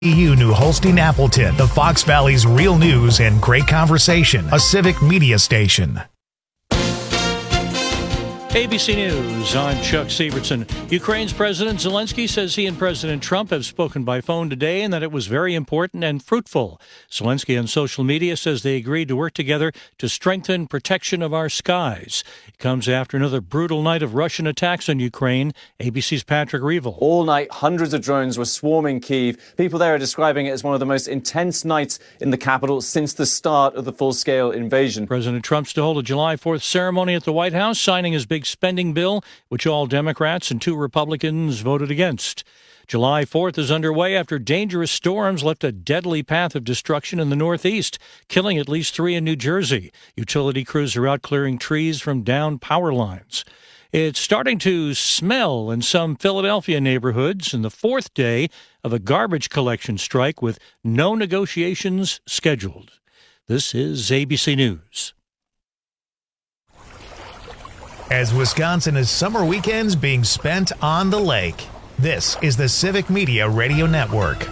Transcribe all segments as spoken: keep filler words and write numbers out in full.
You New Holstein Appleton, the Fox Valley's real news and great conversation, a civic media station. A B C News, I'm Chuck Severson. Ukraine's President Zelensky says he and President Trump have spoken by phone today and that it was very important and fruitful. Zelensky on social media says they agreed to work together to strengthen protection of our skies. It comes after another brutal night of Russian attacks on Ukraine. A B C's Patrick Reevell. All night, hundreds of drones were swarming Kyiv. People there are describing it as one of the most intense nights in the capital since the start of the full-scale invasion. President Trump's to hold a July fourth ceremony at the White House, signing his big spending bill, which all Democrats and two Republicans voted against. July fourth is underway after dangerous storms left a deadly path of destruction in the Northeast, killing at least three in New Jersey. Utility crews are out clearing trees from downed power lines. It's starting to smell in some Philadelphia neighborhoods in the fourth day of a garbage collection strike with no negotiations scheduled. This is A B C News. As Wisconsin is summer weekends being spent on the lake, this is the Civic Media Radio Network.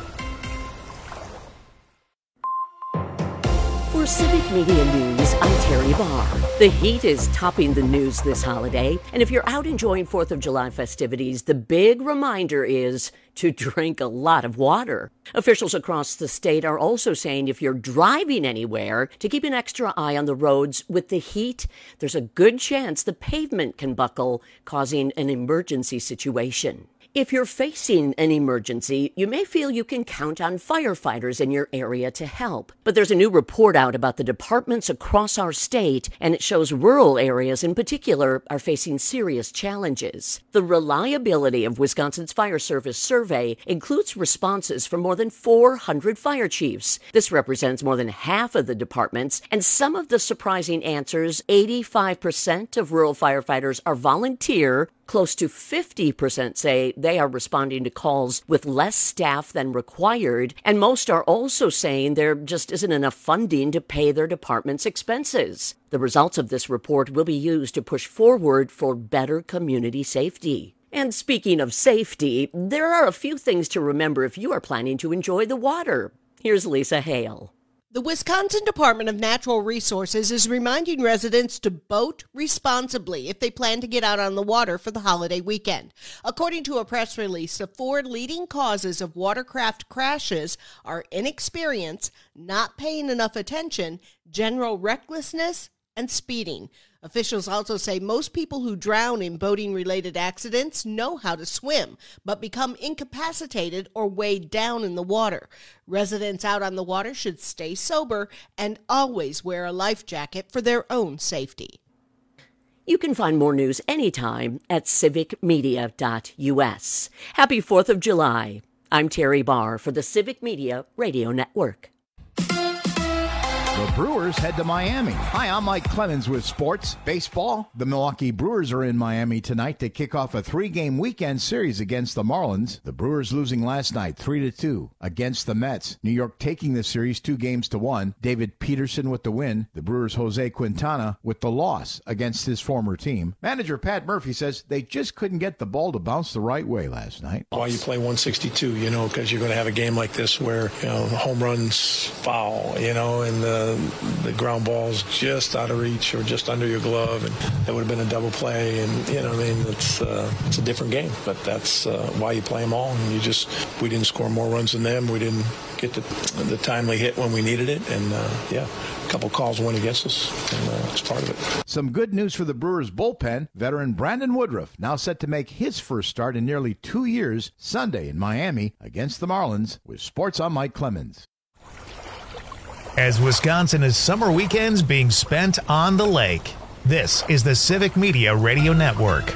For Civic Media News, I'm Terry Barr. The heat is topping the news this holiday, and if you're out enjoying fourth of July festivities, the big reminder is to drink a lot of water. Officials across the state are also saying if you're driving anywhere, to keep an extra eye on the roads. With the heat, there's a good chance the pavement can buckle, causing an emergency situation. If you're facing an emergency, you may feel you can count on firefighters in your area to help. But there's a new report out about the departments across our state, and it shows rural areas in particular are facing serious challenges. The reliability of Wisconsin's Fire Service survey includes responses from more than four hundred fire chiefs. This represents more than half of the departments, and some of the surprising answers: eighty-five percent of rural firefighters are volunteer. Close to fifty percent say they are responding to calls with less staff than required, and most are also saying there just isn't enough funding to pay their department's expenses. The results of this report will be used to push forward for better community safety. And speaking of safety, there are a few things to remember if you are planning to enjoy the water. Here's Lisa Hale. The Wisconsin Department of Natural Resources is reminding residents to boat responsibly if they plan to get out on the water for the holiday weekend. According to a press release, the four leading causes of watercraft crashes are inexperience, not paying enough attention, general recklessness, and speeding. Officials also say most people who drown in boating-related accidents know how to swim, but become incapacitated or weighed down in the water. Residents out on the water should stay sober and always wear a life jacket for their own safety. You can find more news anytime at civic media dot u s. Happy fourth of July. I'm Terry Barr for the Civic Media Radio Network. The Brewers head to Miami. Hi, I'm Mike Clemens with sports. Baseball. The Milwaukee Brewers are in Miami tonight to kick off a three-game weekend series against the Marlins. The Brewers losing last night three to two against the Mets. New York taking the series two games to one. David Peterson with the win. The Brewers' Jose Quintana with the loss against his former team. Manager Pat Murphy says they just couldn't get the ball to bounce the right way last night. Why you play one sixty-two, you know, because you're going to have a game like this where, you know, home runs foul, you know, and the the ground ball's just out of reach or just under your glove, and that would have been a double play. And you know, I mean, it's uh, it's a different game, but that's uh, why you play them all. And you just we didn't score more runs than them. We didn't get the the timely hit when we needed it, and uh, yeah, a couple calls went against us, and uh, it's part of it. Some good news for the Brewers bullpen. Veteran Brandon Woodruff now set to make his first start in nearly two years Sunday in Miami against the Marlins. With Sports, I'm Mike Clemens. As Wisconsin is summer weekends being spent on the lake, this is the Civic Media Radio Network.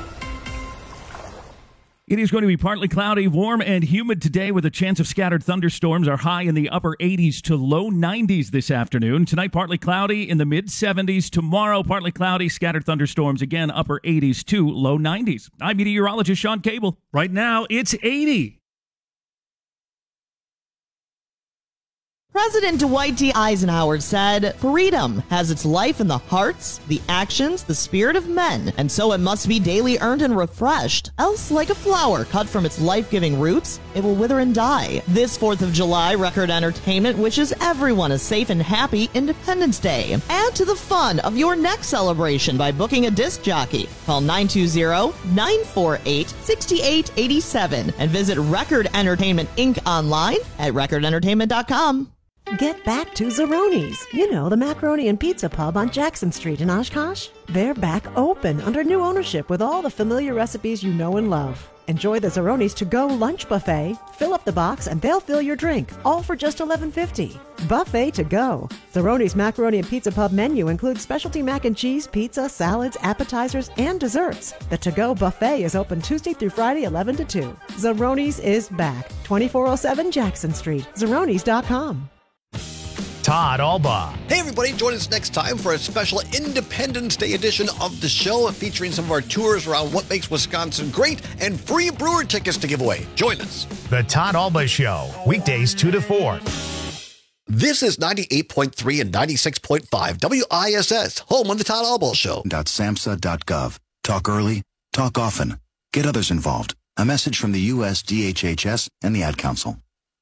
It is going to be partly cloudy, warm, and humid today with a chance of scattered thunderstorms. Are high in the upper eighties to low nineties this afternoon. Tonight, partly cloudy in the mid seventies. Tomorrow, partly cloudy, scattered thunderstorms. Again, upper eighties to low nineties. I'm meteorologist Sean Cable. Right now, it's eighty. President Dwight D. Eisenhower said, "Freedom has its life in the hearts, the actions, the spirit of men, and so it must be daily earned and refreshed. Else, like a flower cut from its life-giving roots, it will wither and die." This fourth of July, Record Entertainment wishes everyone a safe and happy Independence Day. Add to the fun of your next celebration by booking a disc jockey. Call nine two zero, nine four eight, six eight eight seven and visit Record Entertainment Incorporated online at record entertainment dot com. Get back to Zeroni's. You know, the macaroni and pizza pub on Jackson Street in Oshkosh. They're back open under new ownership with all the familiar recipes you know and love. Enjoy the Zeroni's to-go lunch buffet. Fill up the box and they'll fill your drink, all for just eleven fifty. Buffet to go. Zeroni's Macaroni and Pizza Pub menu includes specialty mac and cheese, pizza, salads, appetizers, and desserts. The to-go buffet is open Tuesday through Friday, eleven to two. Zeroni's is back. twenty-four oh seven Jackson Street. Zeronis dot com. Todd Albaugh. Hey everybody, join us next time for a special Independence Day edition of the show featuring some of our tours around what makes Wisconsin great and free brewer tickets to give away. Join us. The Todd Albaugh Show, weekdays two to four. This is ninety-eight point three and ninety-six point five W I S S, home on the Todd Albaugh Show. .samhsa dot gov. Talk early, talk often. Get others involved. A message from the U S D H H S and the Ad Council.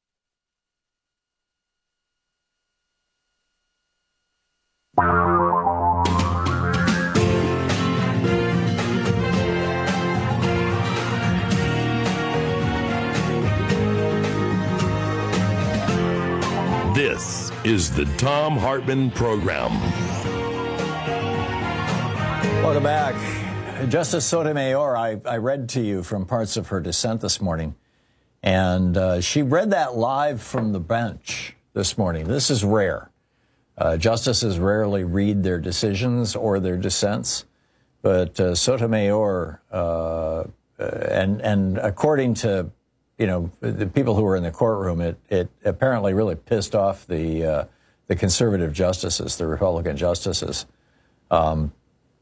This is the Thom Hartmann Program. Welcome back. Justice Sotomayor, I, I read to you from parts of her dissent this morning, and uh, she read that live from the bench this morning. This is rare. Uh, justices rarely read their decisions or their dissents, but uh, Sotomayor, uh, and and according to you know the people who were in the courtroom, it it apparently really pissed off the uh, the conservative justices, the Republican justices. Um,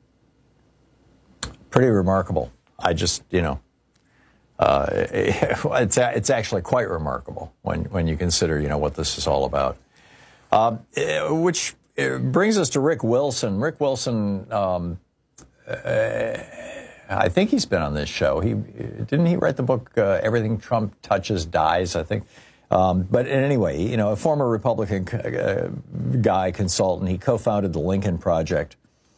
pretty remarkable. I just you know, uh, it's it's actually quite remarkable when when you consider you know what this is all about. Uh, which brings us to Rick Wilson. Rick Wilson, um, uh, I think he's been on this show. He didn't he write the book uh, Everything Trump Touches Dies, I think. Um, but anyway, you know, a former Republican uh, guy, consultant. He co-founded the Lincoln Project.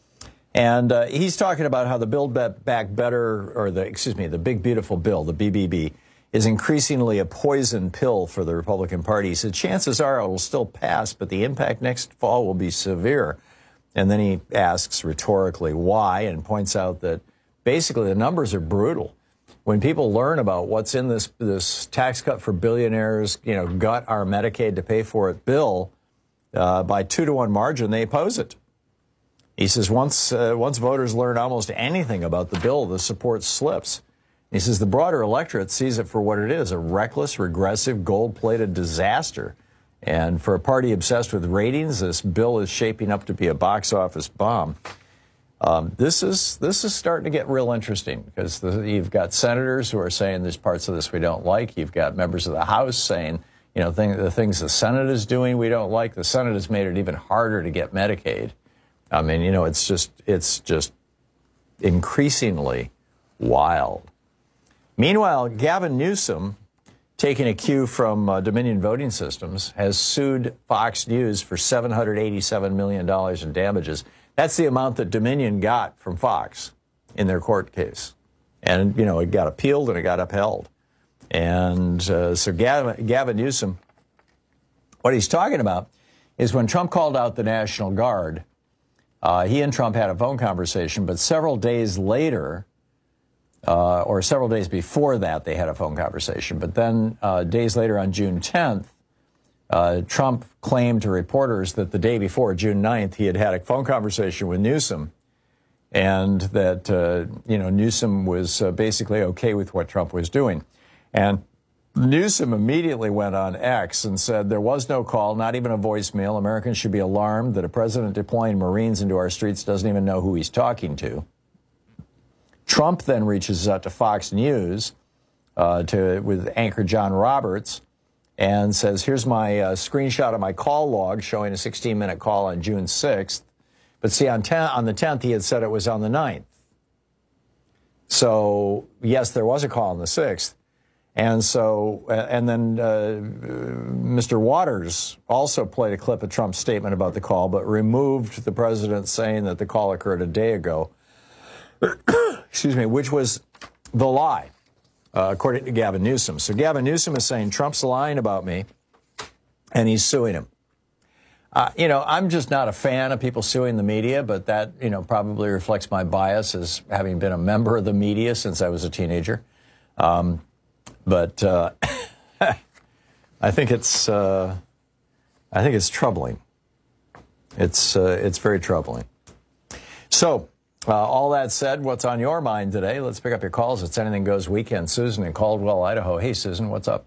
And uh, he's talking about how the Build Back Better, or the, excuse me, the Big Beautiful Bill, the B B B, is increasingly a poison pill for the Republican Party. He said chances are it will still pass, but the impact next fall will be severe. And then he asks rhetorically why, and points out that basically the numbers are brutal. When people learn about what's in this this tax cut for billionaires, you know, gut our Medicaid to pay for it bill, uh, by two to one margin, they oppose it. He says once uh, once voters learn almost anything about the bill, the support slips. He says the broader electorate sees it for what it is, a reckless, regressive, gold-plated disaster. And for a party obsessed with ratings, this bill is shaping up to be a box office bomb. Um, this is this is starting to get real interesting because the, you've got senators who are saying there's parts of this we don't like. You've got members of the House saying, you know, thing, the things the Senate is doing we don't like. The Senate has made it even harder to get Medicaid. I mean, you know, it's just it's just increasingly wild. Meanwhile, Gavin Newsom, taking a cue from uh, Dominion Voting Systems, has sued Fox News for seven hundred eighty-seven million dollars in damages. That's the amount that Dominion got from Fox in their court case. And, you know, it got appealed and it got upheld. And uh, so Gavin, Gavin Newsom, what he's talking about is when Trump called out the National Guard, uh, he and Trump had a phone conversation, but several days later, Uh, or several days before that, they had a phone conversation. But then uh, days later on June tenth, uh, Trump claimed to reporters that the day before, June ninth, he had had a phone conversation with Newsom and that, uh, you know, Newsom was uh, basically okay with what Trump was doing. And Newsom immediately went on X and said there was no call, not even a voicemail. Americans should be alarmed that a president deploying Marines into our streets doesn't even know who he's talking to. Trump then reaches out to Fox News uh, to with anchor John Roberts and says, here's my uh, screenshot of my call log showing a sixteen-minute call on June sixth. But see, on, ten, on the tenth, he had said it was on the ninth. So, yes, there was a call on the sixth. And so, and then uh, Mister Waters also played a clip of Trump's statement about the call, but removed the president saying that the call occurred a day ago. Excuse me, which was the lie, uh, according to Gavin Newsom. So Gavin Newsom is saying Trump's lying about me, and he's suing him. Uh, you know, I'm just not a fan of people suing the media, but that, you know, probably reflects my bias as having been a member of the media since I was a teenager. Um, but uh, I think it's uh, I think it's troubling. It's uh, it's very troubling. So, uh, all that said, what's on your mind today? Let's pick up your calls. It's Anything Goes Weekend. Susan in Caldwell, Idaho. Hey, Susan, what's up?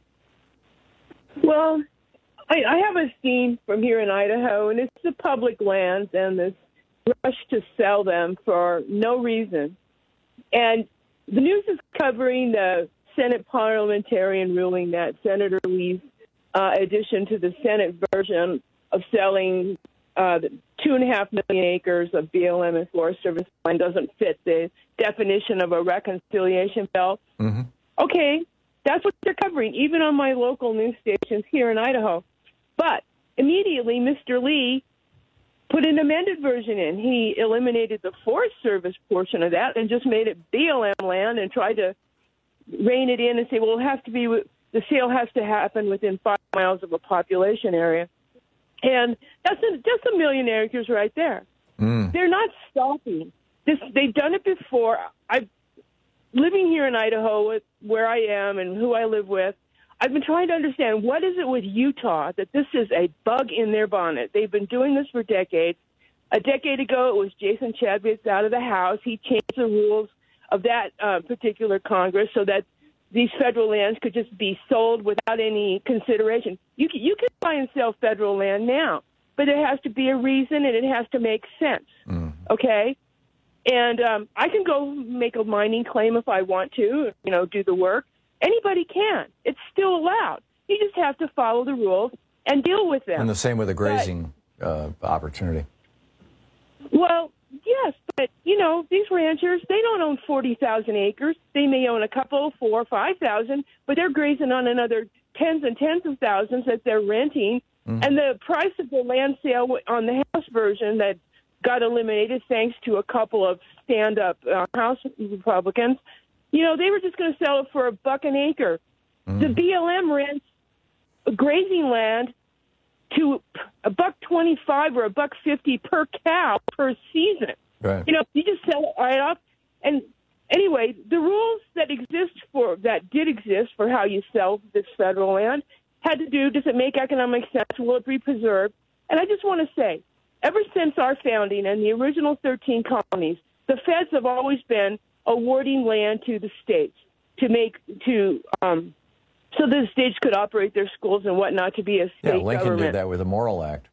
Well, I, I have a theme from here in Idaho, and it's the public lands and this rush to sell them for no reason. And the news is covering the Senate parliamentarian ruling that Senator Lee's uh, addition to the Senate version of selling uh, the two and a half million acres of B L M and Forest Service land doesn't fit the definition of a reconciliation bill. Mm-hmm. Okay, that's what they're covering, even on my local news stations here in Idaho. But immediately, Mister Lee put an amended version in. He eliminated the Forest Service portion of that and just made it B L M land and tried to rein it in and say, well, it has to be, the sale has to happen within five miles of a population area. And that's a, that's a million acres right there. Mm. They're not stopping. This, they've done it before. I'm living here in Idaho with where I am and who I live with. I've been trying to understand, what is it with Utah that this is a bug in their bonnet? They've been doing this for decades. A decade ago, it was Jason Chaffetz out of the House. He changed the rules of that uh, particular Congress so that these federal lands could just be sold without any consideration. You can, you can buy and sell federal land now, but there has to be a reason and it has to make sense, mm. okay? And um, I can go make a mining claim if I want to, you know, do the work. Anybody can. It's still allowed. You just have to follow the rules and deal with them. And the same with the grazing but, uh, opportunity. Well, yes, but, you know, these ranchers, they don't own forty thousand acres. They may own a couple, four, five thousand, but they're grazing on another tens and tens of thousands that they're renting. Mm-hmm. And the price of the land sale on the House version that got eliminated thanks to a couple of stand-up uh, House Republicans, you know, they were just going to sell it for a buck an acre. Mm. The B L M rents grazing land to a buck twenty-five or a buck fifty per cow per season. Right. You know, you just sell it right off. And anyway, the rules that exist for that did exist for how you sell this federal land had to do, does it make economic sense? Will it be preserved? And I just want to say, ever since our founding and the original thirteen colonies, the feds have always been awarding land to the states to make to um, so the states could operate their schools and whatnot to be a state yeah, Lincoln government. did that with the Morrill Act.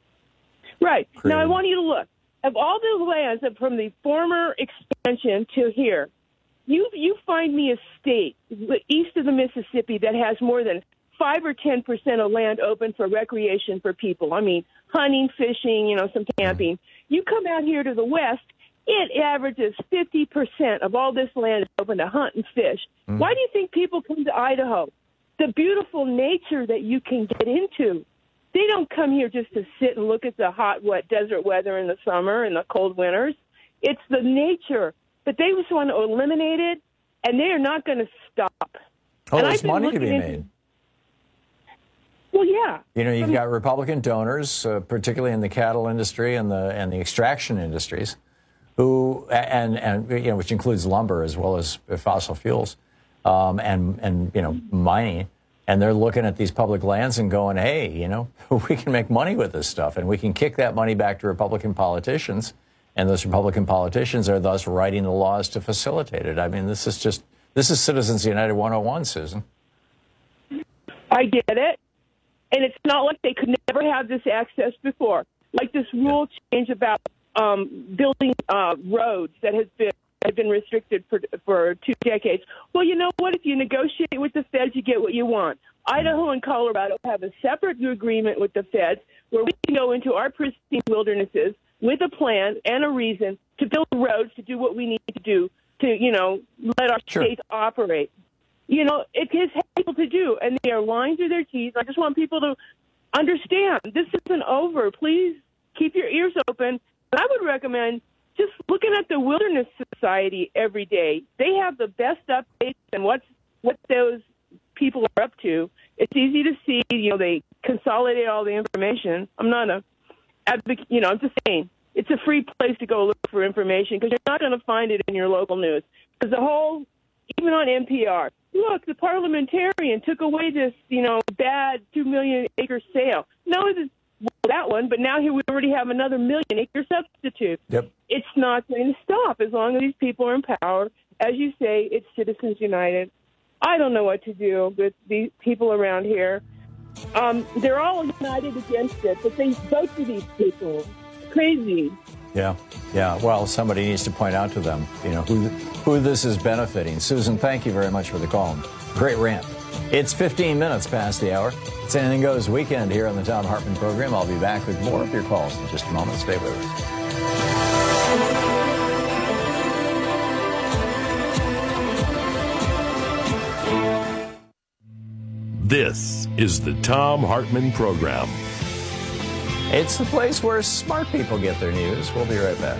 Right. Created. Now I want you to look of all the lands that from the former expansion to here. You you find me a state east of the Mississippi that has more than five or ten percent of land open for recreation for people. I mean, hunting, fishing, you know, some camping. Mm-hmm. You come out here to the west. It averages fifty percent of all this land is open to hunt and fish. Mm. Why do you think people come to Idaho? The beautiful nature that you can get into. They don't come here just to sit and look at the hot, wet desert weather in the summer and the cold winters. It's the nature. But they just want to eliminate it, and they are not going to stop. Oh, and there's money to be into, made. Well, yeah. You know, you've got Republican donors, uh, particularly in the cattle industry and the and the extraction industries, who and and you know, which includes lumber as well as fossil fuels, um, and and you know, mining, and they're looking at these public lands and going, hey, you know, we can make money with this stuff, and we can kick that money back to Republican politicians, and those Republican politicians are thus writing the laws to facilitate it. I mean, this is just this is Citizens United one oh one, Susan. I get it, and it's not like they could never have this access before, like this rule change about. Um, building uh, roads that has been had been restricted for for two decades. Well, you know what? If you negotiate with the feds, you get what you want. Idaho and Colorado have a separate agreement with the feds where we can go into our pristine wildernesses with a plan and a reason to build roads to do what we need to do to, you know, let our Sure. states operate. You know, it is able to do, and they are lying through their teeth. I just want people to understand this isn't over. Please keep your ears open. And I would recommend just looking at the Wilderness Society every day. They have the best updates and what's what those people are up to. It's easy to see. You know, they consolidate all the information. I'm not a advocate. You know, I'm just saying it's a free place to go look for information because you're not going to find it in your local news. Because the whole, even on N P R, look, the parliamentarian took away this, you know, bad two million acre sale. No, it's well, that one, but now here we already have another million acre substitute. Yep. It's not going to stop as long as these people are in power. As you say, it's Citizens United. I don't know what to do with these people around here. Um, they're all united against it, but they vote for these people. Crazy. Yeah, yeah. Well, somebody needs to point out to them, you know, who who this is benefiting. Susan, thank you very much for the call. Great rant. It's fifteen minutes past the hour. It's Anything Goes Weekend here on the Thom Hartmann program. I'll be back with more of your calls in just a moment. Stay with us. This is the Thom Hartmann program. It's the place where smart people get their news. We'll be right back.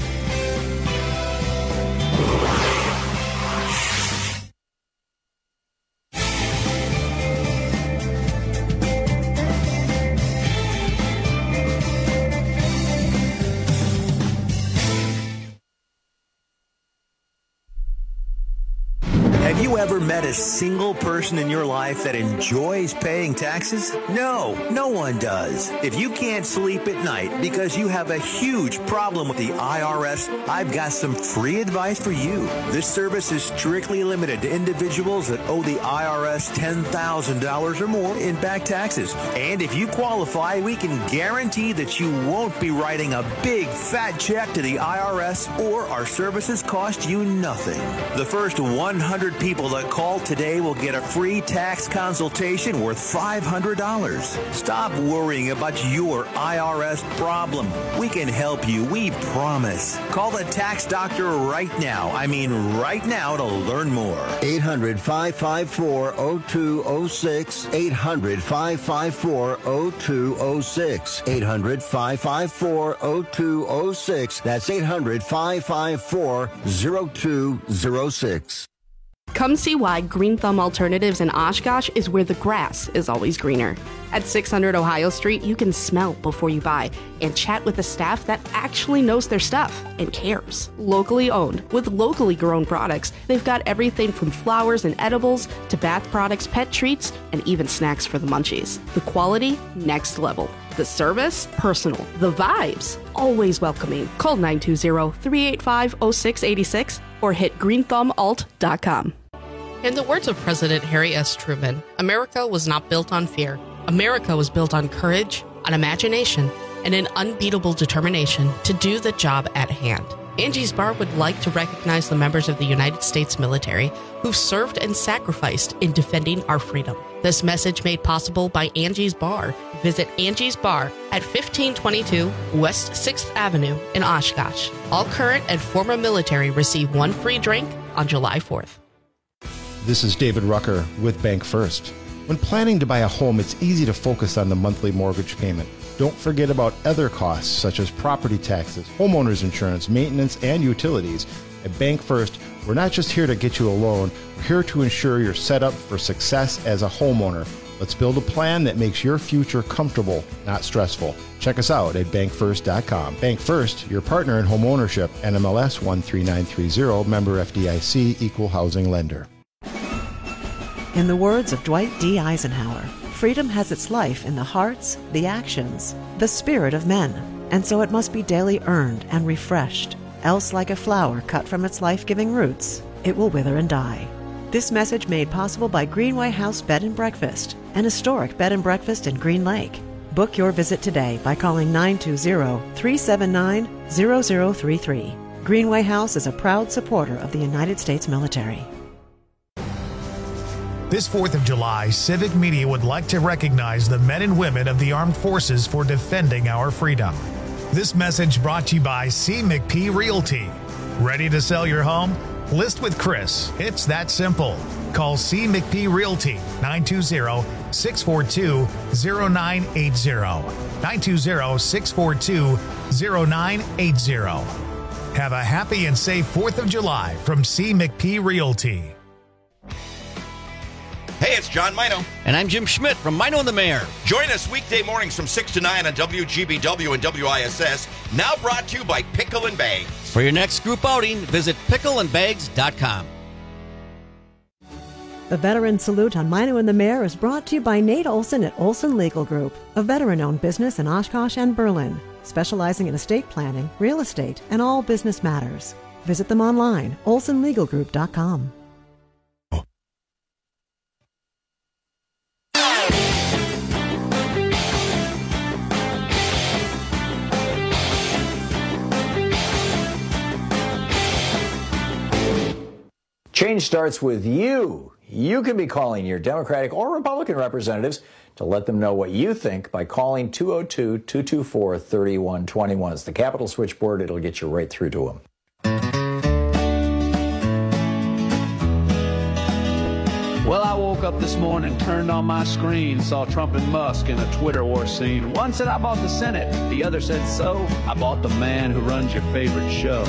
Have you ever met a single person in your life that enjoys paying taxes? No, no one does. If you can't sleep at night because you have a huge problem with the I R S, I've got some free advice for you. This service is strictly limited to individuals that owe the I R S ten thousand dollars or more in back taxes. And if you qualify, we can guarantee that you won't be writing a big fat check to the I R S, or our services cost you nothing. The first one hundred people that call today will get a free tax consultation worth five hundred dollars. Stop worrying about your I R S problem. We can help you, we promise. Call the tax doctor right now. I mean right now to learn more. eight hundred, five five four, oh two oh six. eight hundred, five five four, oh two oh six. eight hundred, five five four, oh two oh six. That's eight hundred, five five four, oh two oh six. Come see why Green Thumb Alternatives in Oshkosh is where the grass is always greener. At six hundred Ohio Street, you can smell before you buy and chat with a staff that actually knows their stuff and cares. Locally owned, with locally grown products, they've got everything from flowers and edibles to bath products, pet treats, and even snacks for the munchies. The quality, next level. The service, personal. The vibes, always welcoming. Call nine two zero, three eight five, oh six eight six or hit green thumb alt dot com. In the words of President Harry S. Truman, America was not built on fear. America was built on courage, on imagination, and an unbeatable determination to do the job at hand. Angie's Bar would like to recognize the members of the United States military who've served and sacrificed in defending our freedom. This message made possible by Angie's Bar. Visit Angie's Bar at fifteen twenty-two West sixth Avenue in Oshkosh. All current and former military receive one free drink on July fourth. This is David Rucker with Bank First. When planning to buy a home, it's easy to focus on the monthly mortgage payment. Don't forget about other costs such as property taxes, homeowners insurance, maintenance, and utilities. At Bank First, we're not just here to get you a loan, we're here to ensure you're set up for success as a homeowner. Let's build a plan that makes your future comfortable, not stressful. Check us out at bank first dot com. Bank First, your partner in home ownership. N M L S one three nine three zero, member F D I C, equal housing lender. In the words of Dwight D. Eisenhower, freedom has its life in the hearts, the actions, the spirit of men, and so it must be daily earned and refreshed. Else, like a flower cut from its life-giving roots, it will wither and die. This message made possible by Greenway House Bed and Breakfast, an historic bed and breakfast in Green Lake. Book your visit today by calling nine two zero, three seven nine, zero zero three three. Greenway House is a proud supporter of the United States military. This fourth of July, Civic Media would like to recognize the men and women of the armed forces for defending our freedom. This message brought to you by C. McP Realty. Ready to sell your home? List with Chris. It's that simple. Call C. McP Realty, nine two zero, six four two, zero nine eight zero. nine two zero, six four two, zero nine eight zero. Have a happy and safe fourth of July from C. McP Realty. Hey, it's John Mino. And I'm Jim Schmidt from Mino and the Mayor. Join us weekday mornings from six to nine on W G B W and W I S S. Now brought to you by Pickle and Bags. For your next group outing, visit pickle and bags dot com. The Veteran Salute on Mino and the Mayor is brought to you by Nate Olson at Olson Legal Group, a veteran-owned business in Oshkosh and Berlin, specializing in estate planning, real estate, and all business matters. Visit them online, olson legal group dot com. Change starts with you. You can be calling your Democratic or Republican representatives to let them know what you think by calling two oh two, two two four, three one two one. It's the Capitol switchboard. It'll get you right through to them. Well, I woke up this morning, turned on my screen, saw Trump and Musk in a Twitter war scene. One said I bought the Senate, the other said so. I bought the man who runs your favorite show.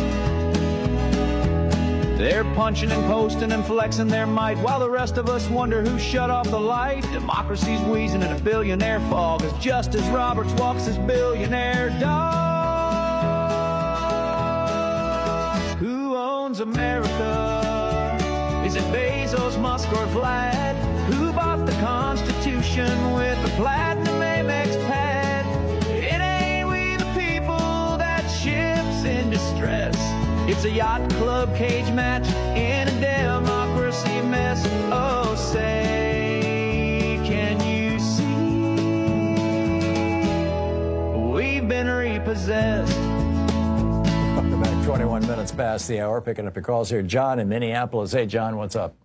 They're punching and posting and flexing their might while the rest of us wonder who shut off the light. Democracy's wheezing in a billionaire fog as Justice Roberts walks his billionaire dog. Who owns America? Is it Bezos, Musk, or Vlad? Who bought the Constitution with a platinum Amex pad? It ain't we the people, that ship's in distress. It's a yacht club cage match in a democracy mess. Oh, say, can you see? We've been repossessed. Welcome back. twenty-one minutes past the hour. Picking up your calls here. John in Minneapolis. Hey, John, what's up?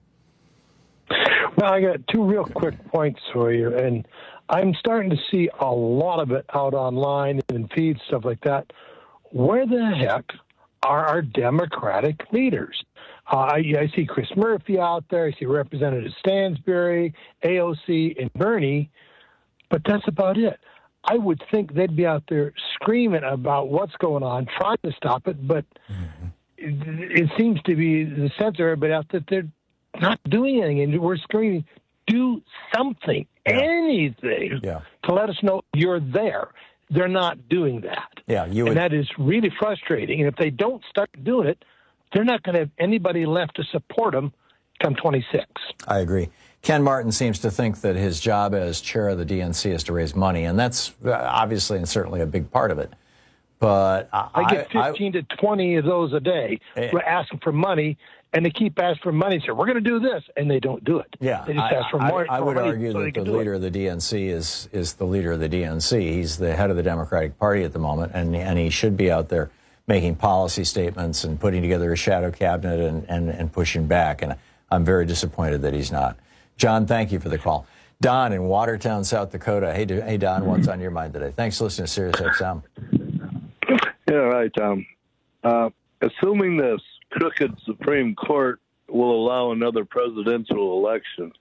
Well, I got two real quick points for you. And I'm starting to see a lot of it out online and in feeds, stuff like that. Where the heck are our Democratic leaders? Uh, I, I see Chris Murphy out there. I see Representative Stansbury, A O C, and Bernie, but that's about it. I would think they'd be out there screaming about what's going on, trying to stop it, but mm-hmm. it, it seems to be the sense of everybody out that they're not doing anything, and we're screaming, do something, yeah. anything, yeah. to let us know you're there. They're not doing that. Yeah, you would... And that is really frustrating. And if they don't start doing it, they're not going to have anybody left to support them come twenty-six. I agree. Ken Martin seems to think that his job as chair of the D N C is to raise money, and that's obviously and certainly a big part of it. But I, I get fifteen I, to twenty of those a day uh, asking for money, and they keep asking for money. So we're going to do this, and they don't do it. Yeah, they just I, ask for more. I, I for would money argue so that the leader of the D N C is is the leader of the D N C. He's the head of the Democratic Party at the moment, and and he should be out there making policy statements and putting together a shadow cabinet and and, and pushing back. And I'm very disappointed that he's not. John, thank you for the call. Don in Watertown, South Dakota. Hey, hey, Don, what's on your mind today? Thanks for listening to Sirius X M. Yeah, right, Tom. Uh, assuming this crooked Supreme Court will allow another presidential election,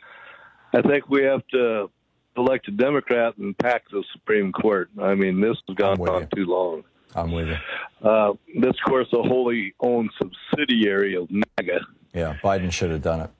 I think we have to elect a Democrat and pack the Supreme Court. I mean, this has gone on too long. I'm with you. Uh, this, of course, a wholly owned subsidiary of MAGA. Yeah, Biden should have done it.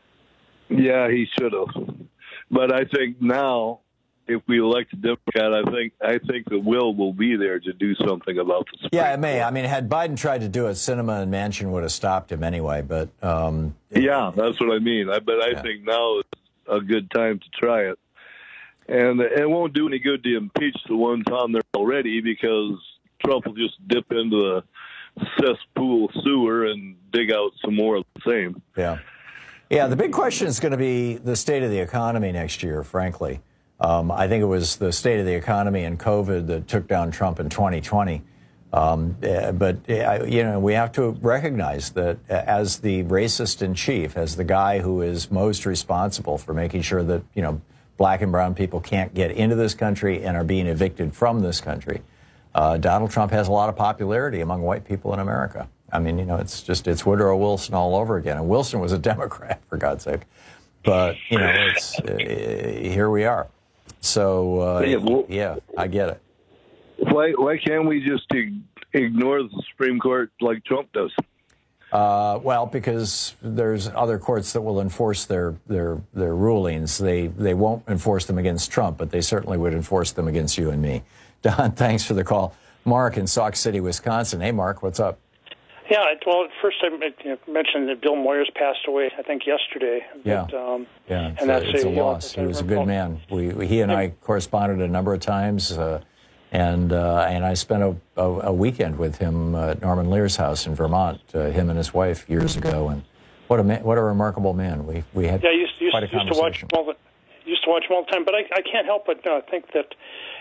Yeah, he should have. But I think now, if we elect a Democrat, I think I think the will will be there to do something about the Supreme Yeah, it may. I mean, had Biden tried to do it, Sinema and Manchin would have stopped him anyway. But um, yeah, that's what I mean. I, but I yeah. think now is a good time to try it. And it won't do any good to impeach the ones on there already because Trump will just dip into the cesspool sewer and dig out some more of the same. Yeah. Yeah, the big question is going to be the state of the economy next year, frankly. Um, I think it was the state of the economy and COVID that took down Trump in twenty twenty. Um, uh, but, uh, you know, we have to recognize that uh, as the racist in chief, as the guy who is most responsible for making sure that, you know, black and brown people can't get into this country and are being evicted from this country, uh, Donald Trump has a lot of popularity among white people in America. I mean, you know, it's just, it's Woodrow Wilson all over again. And Wilson was a Democrat, for God's sake. But, you know, it's, uh, here we are. So, uh, Yeah, well- yeah, I get it. Why why can't we just ig- ignore the Supreme Court like Trump does? Uh, well, because there's other courts that will enforce their their their rulings. They they won't enforce them against Trump, but they certainly would enforce them against you and me. Don, thanks for the call. Mark in Sauk City, Wisconsin. Hey, Mark, what's up? Yeah, well, first I mentioned that Bill Moyers passed away, I think, yesterday. Yeah, but, um, yeah, it's and a, that's it's a you know, loss. He was a good man. We, we he and I corresponded a number of times. Uh, And uh, and I spent a, a, a weekend with him at Norman Lear's house in Vermont, uh, him and his wife years ago, and what a man, what a remarkable man. We we had yeah, I used, used, quite a used to watch conversation. him all the, used to watch him all the time. But I, I can't help but uh, think that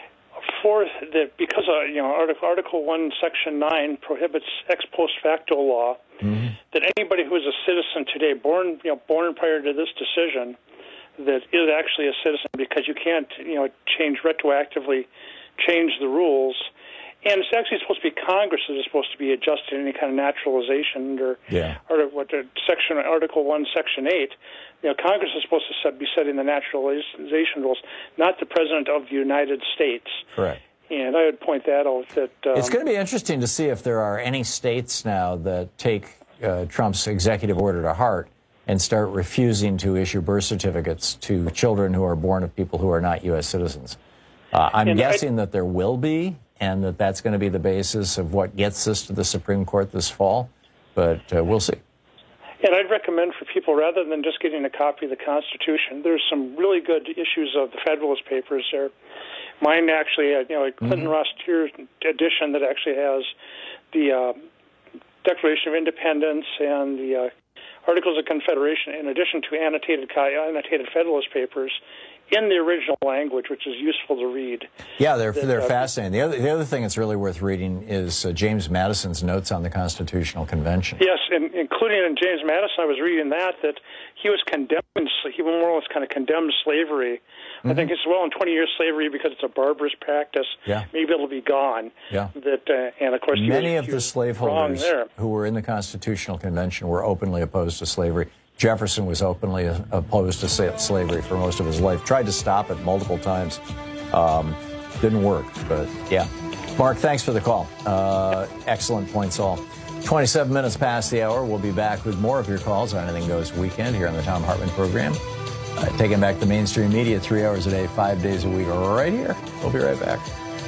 for that because uh, you know Article Article One, Section Nine prohibits ex post facto law. Mm-hmm. That anybody who is a citizen today, born you know born prior to this decision, that is actually a citizen, because you can't you know change retroactively. change the rules, and it's actually supposed to be Congress that is supposed to be adjusting any kind of naturalization or, yeah. or what the section Article One, Section Eight. You know, Congress is supposed to set, be setting the naturalization rules, not the President of the United States. Correct. And I would point that out. That um, it's going to be interesting to see if there are any states now that take uh, Trump's executive order to heart and start refusing to issue birth certificates to children who are born of people who are not U S citizens. Uh, I'm And guessing I, that there will be, and that that's going to be the basis of what gets this to the Supreme Court this fall, but uh, we'll see. And I'd recommend for people, rather than just getting a copy of the Constitution, there's some really good issues of the Federalist Papers there. Mine actually, uh, you know, a Clinton Ross Tier edition that actually has the uh, Declaration of Independence and the uh, Articles of Confederation, in addition to annotated annotated Federalist Papers, in the original language, which is useful to read. Yeah, they're that, they're uh, fascinating. The other the other thing that's really worth reading is uh, James Madison's notes on the Constitutional Convention. Yes, and including in James Madison, I was reading that that he was condemning, he more or less kind of condemned slavery. Mm-hmm. I think it's well in twenty years slavery because it's a barbarous practice. Yeah. Maybe it'll be gone. Yeah. That uh, and of course many was, of the slaveholders who were in the Constitutional Convention were openly opposed to slavery. Jefferson was openly opposed to slavery for most of his life. Tried to stop it multiple times. Um, didn't work, but yeah. Mark, thanks for the call. Uh, excellent points all. twenty-seven minutes past the hour. We'll be back with more of your calls on Anything Goes Weekend here on the Thom Hartmann program. Uh, taking back the mainstream media three hours a day, five days a week, right here. We'll be right back.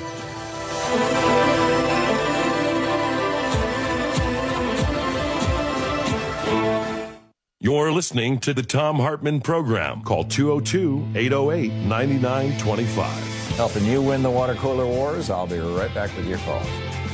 You're listening to the Thom Hartmann program. Call two oh two, eight oh eight, nine nine two five. Helping you win the water cooler wars. I'll be right back with your calls.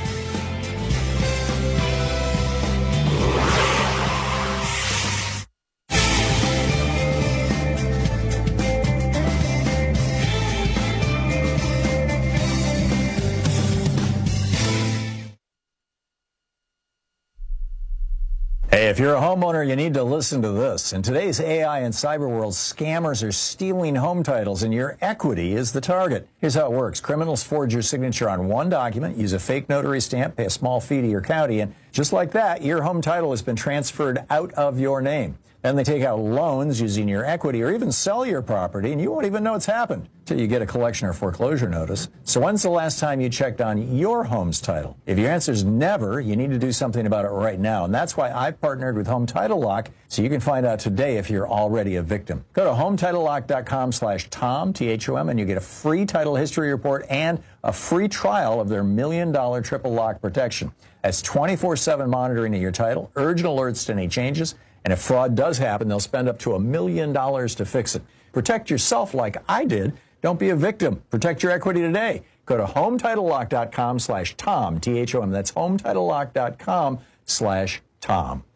Hey, if you're a homeowner, you need to listen to this. In today's A I and cyber world, scammers are stealing home titles, and your equity is the target. Here's how it works. Criminals forge your signature on one document, use a fake notary stamp, pay a small fee to your county, and just like that, your home title has been transferred out of your name. Then they take out loans using your equity or even sell your property, and you won't even know it's happened until you get a collection or foreclosure notice. So when's the last time you checked on your home's title? If your answer is never, you need to do something about it right now. And that's why I've partnered with Home Title Lock, so you can find out today if you're already a victim. Go to home title lock dot com slash Tom, T H O M, and you get a free title history report and a free trial of their million dollar triple lock protection. That's twenty-four seven monitoring of your title, urgent alerts to any changes, and if fraud does happen, they'll spend up to a million dollars to fix it. Protect yourself like I did. Don't be a victim. Protect your equity today. Go to home title lock dot com slash Tom, T H O M. That's home title lock dot com slash Tom.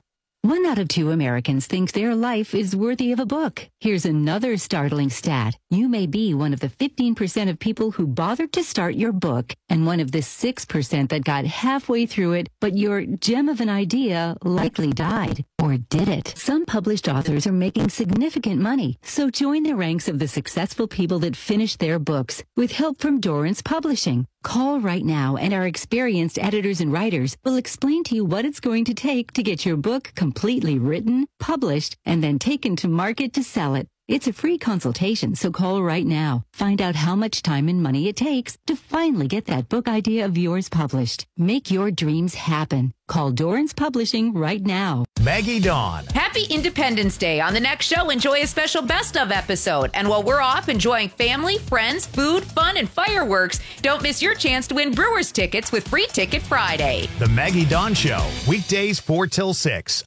One out of two Americans thinks their life is worthy of a book. Here's another startling stat. You may be one of the fifteen percent of people who bothered to start your book and one of the six percent that got halfway through it, but your gem of an idea likely died. Or did it? Some published authors are making significant money, so join the ranks of the successful people that finished their books with help from Dorrance Publishing. Call right now and our experienced editors and writers will explain to you what it's going to take to get your book completely written, published, and then taken to market to sell it. It's a free consultation, so call right now. Find out how much time and money it takes to finally get that book idea of yours published. Make your dreams happen. Call Dorrance Publishing right now. Maggie Dawn. Happy Independence Day. On the next show, enjoy a special best of episode. And while we're off enjoying family, friends, food, fun, and fireworks, don't miss your chance to win Brewers tickets with Free Ticket Friday. The Maggie Dawn Show, weekdays four till six.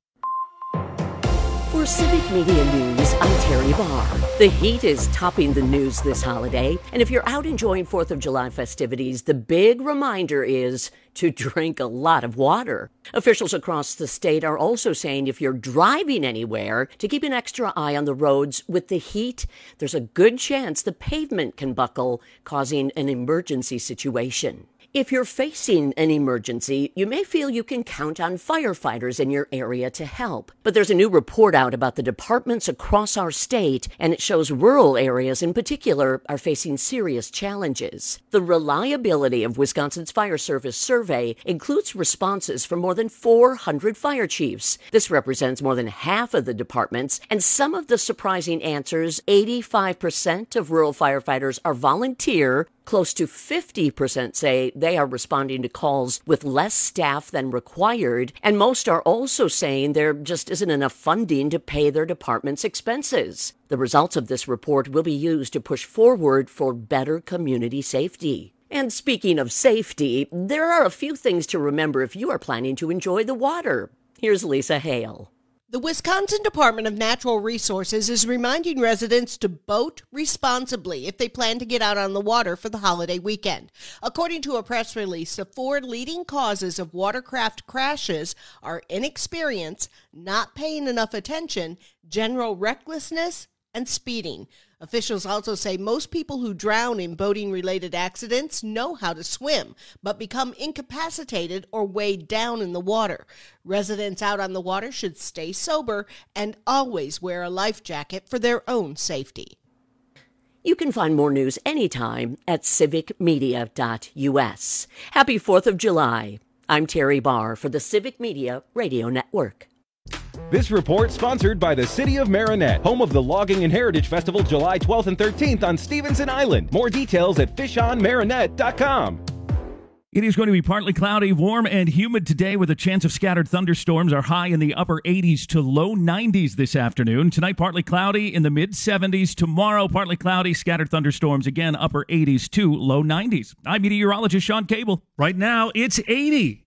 For Civic Media News, I'm Terry Barr. The heat is topping the news this holiday, and if you're out enjoying fourth of July festivities, the big reminder is to drink a lot of water. Officials across the state are also saying if you're driving anywhere, to keep an extra eye on the roads. With the heat, there's a good chance the pavement can buckle, causing an emergency situation. If you're facing an emergency, you may feel you can count on firefighters in your area to help. But there's a new report out about the departments across our state, and it shows rural areas in particular are facing serious challenges. The reliability of Wisconsin's Fire Service survey includes responses from more than four hundred fire chiefs. This represents more than half of the departments, and some of the surprising answers: eighty-five percent of rural firefighters are volunteer. Close to fifty percent say they are responding to calls with less staff than required, and most are also saying there just isn't enough funding to pay their department's expenses. The results of this report will be used to push forward for better community safety. And speaking of safety, there are a few things to remember if you are planning to enjoy the water. Here's Lisa Hale. The Wisconsin Department of Natural Resources is reminding residents to boat responsibly if they plan to get out on the water for the holiday weekend. According to a press release, the four leading causes of watercraft crashes are inexperience, not paying enough attention, general recklessness, and speeding. Officials also say most people who drown in boating-related accidents know how to swim, but become incapacitated or weighed down in the water. Residents out on the water should stay sober and always wear a life jacket for their own safety. You can find more news anytime at civic media dot u s. Happy fourth of July. I'm Terry Barr for the Civic Media Radio Network. This report sponsored by the City of Marinette, home of the Logging and Heritage Festival July twelfth and thirteenth on Stevenson Island. More details at fish on marinette dot com. It is going to be partly cloudy, warm, and humid today with a chance of scattered thunderstorms. Are high in the upper eighties to low nineties this afternoon. Tonight, partly cloudy in the mid seventies. Tomorrow, partly cloudy, scattered thunderstorms. Again, upper eighties to low nineties. I'm meteorologist Sean Cable. Right now, it's eighty.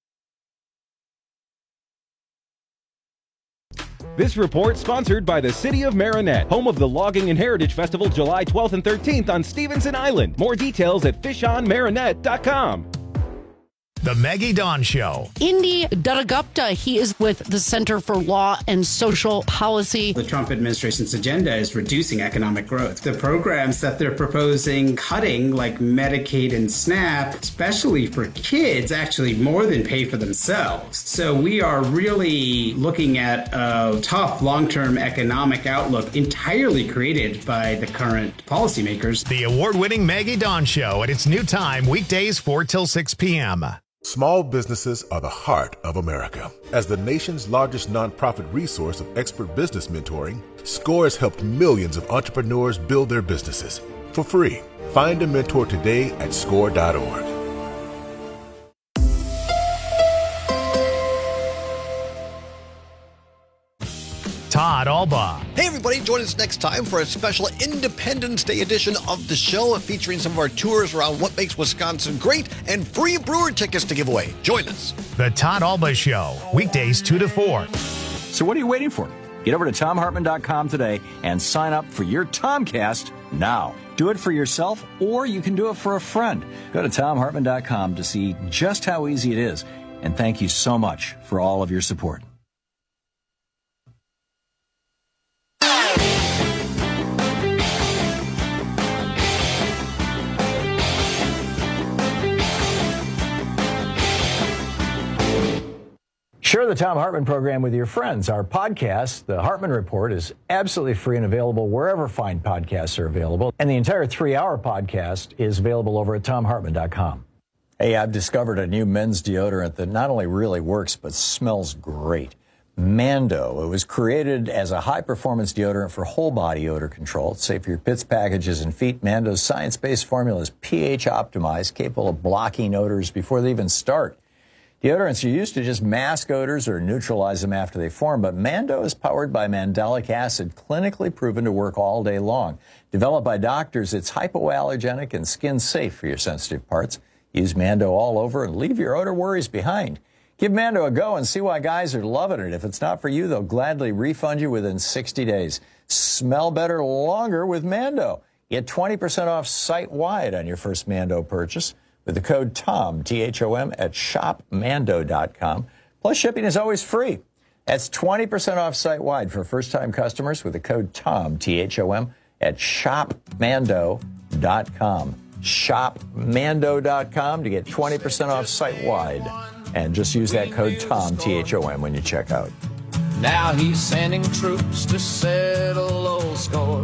This report sponsored by the City of Marinette, home of the Logging and Heritage Festival July twelfth and thirteenth on Stevenson Island. More details at fish on marinette dot com. The Maggie Dawn Show. Indy Dattagupta, he is with the Center for Law and Social Policy. The Trump administration's agenda is reducing economic growth. The programs that they're proposing cutting, like Medicaid and SNAP, especially for kids, actually more than pay for themselves. So we are really looking at a tough long-term economic outlook entirely created by the current policymakers. The award-winning Maggie Dawn Show at its new time, weekdays four till six p.m. Small businesses are the heart of America. As the nation's largest nonprofit resource of expert business mentoring, SCORE has helped millions of entrepreneurs build their businesses for free. Find a mentor today at score dot org. Todd Alba. Hey everybody, join us next time for a special Independence Day edition of the show featuring some of our tours around what makes Wisconsin great and free brewer tickets to give away. Join us. The Todd Alba Show, weekdays two to four. So what are you waiting for? Get over to tom hartman dot com today and sign up for your Tomcast now. Do it for yourself, or you can do it for a friend. Go to tom hartman dot com to see just how easy it is. And thank you so much for all of your support. Share the Thom Hartmann program with your friends. Our podcast, The Hartmann Report, is absolutely free and available wherever fine podcasts are available. And the entire three-hour podcast is available over at thom hartmann dot com. Hey, I've discovered a new men's deodorant that not only really works, but smells great. Mando. It was created as a high-performance deodorant for whole-body odor control. It's safe for your pits, packages, and feet. Mando's science-based formula is pH optimized, capable of blocking odors before they even start. Deodorants are used to just mask odors or neutralize them after they form, but Mando is powered by mandelic acid, clinically proven to work all day long. Developed by doctors, it's hypoallergenic and skin-safe for your sensitive parts. Use Mando all over and leave your odor worries behind. Give Mando a go and see why guys are loving it. If it's not for you, they'll gladly refund you within sixty days. Smell better longer with Mando. Get twenty percent off site-wide on your first Mando purchase with the code THOM, T H O M, at shop mando dot com. Plus, shipping is always free. That's twenty percent off site-wide for first-time customers with the code THOM, T H O M, at shop mando dot com. shop mando dot com to get twenty percent off site-wide. And just use that code THOM, T H O M, when you check out. Now he's sending troops to settle old scores.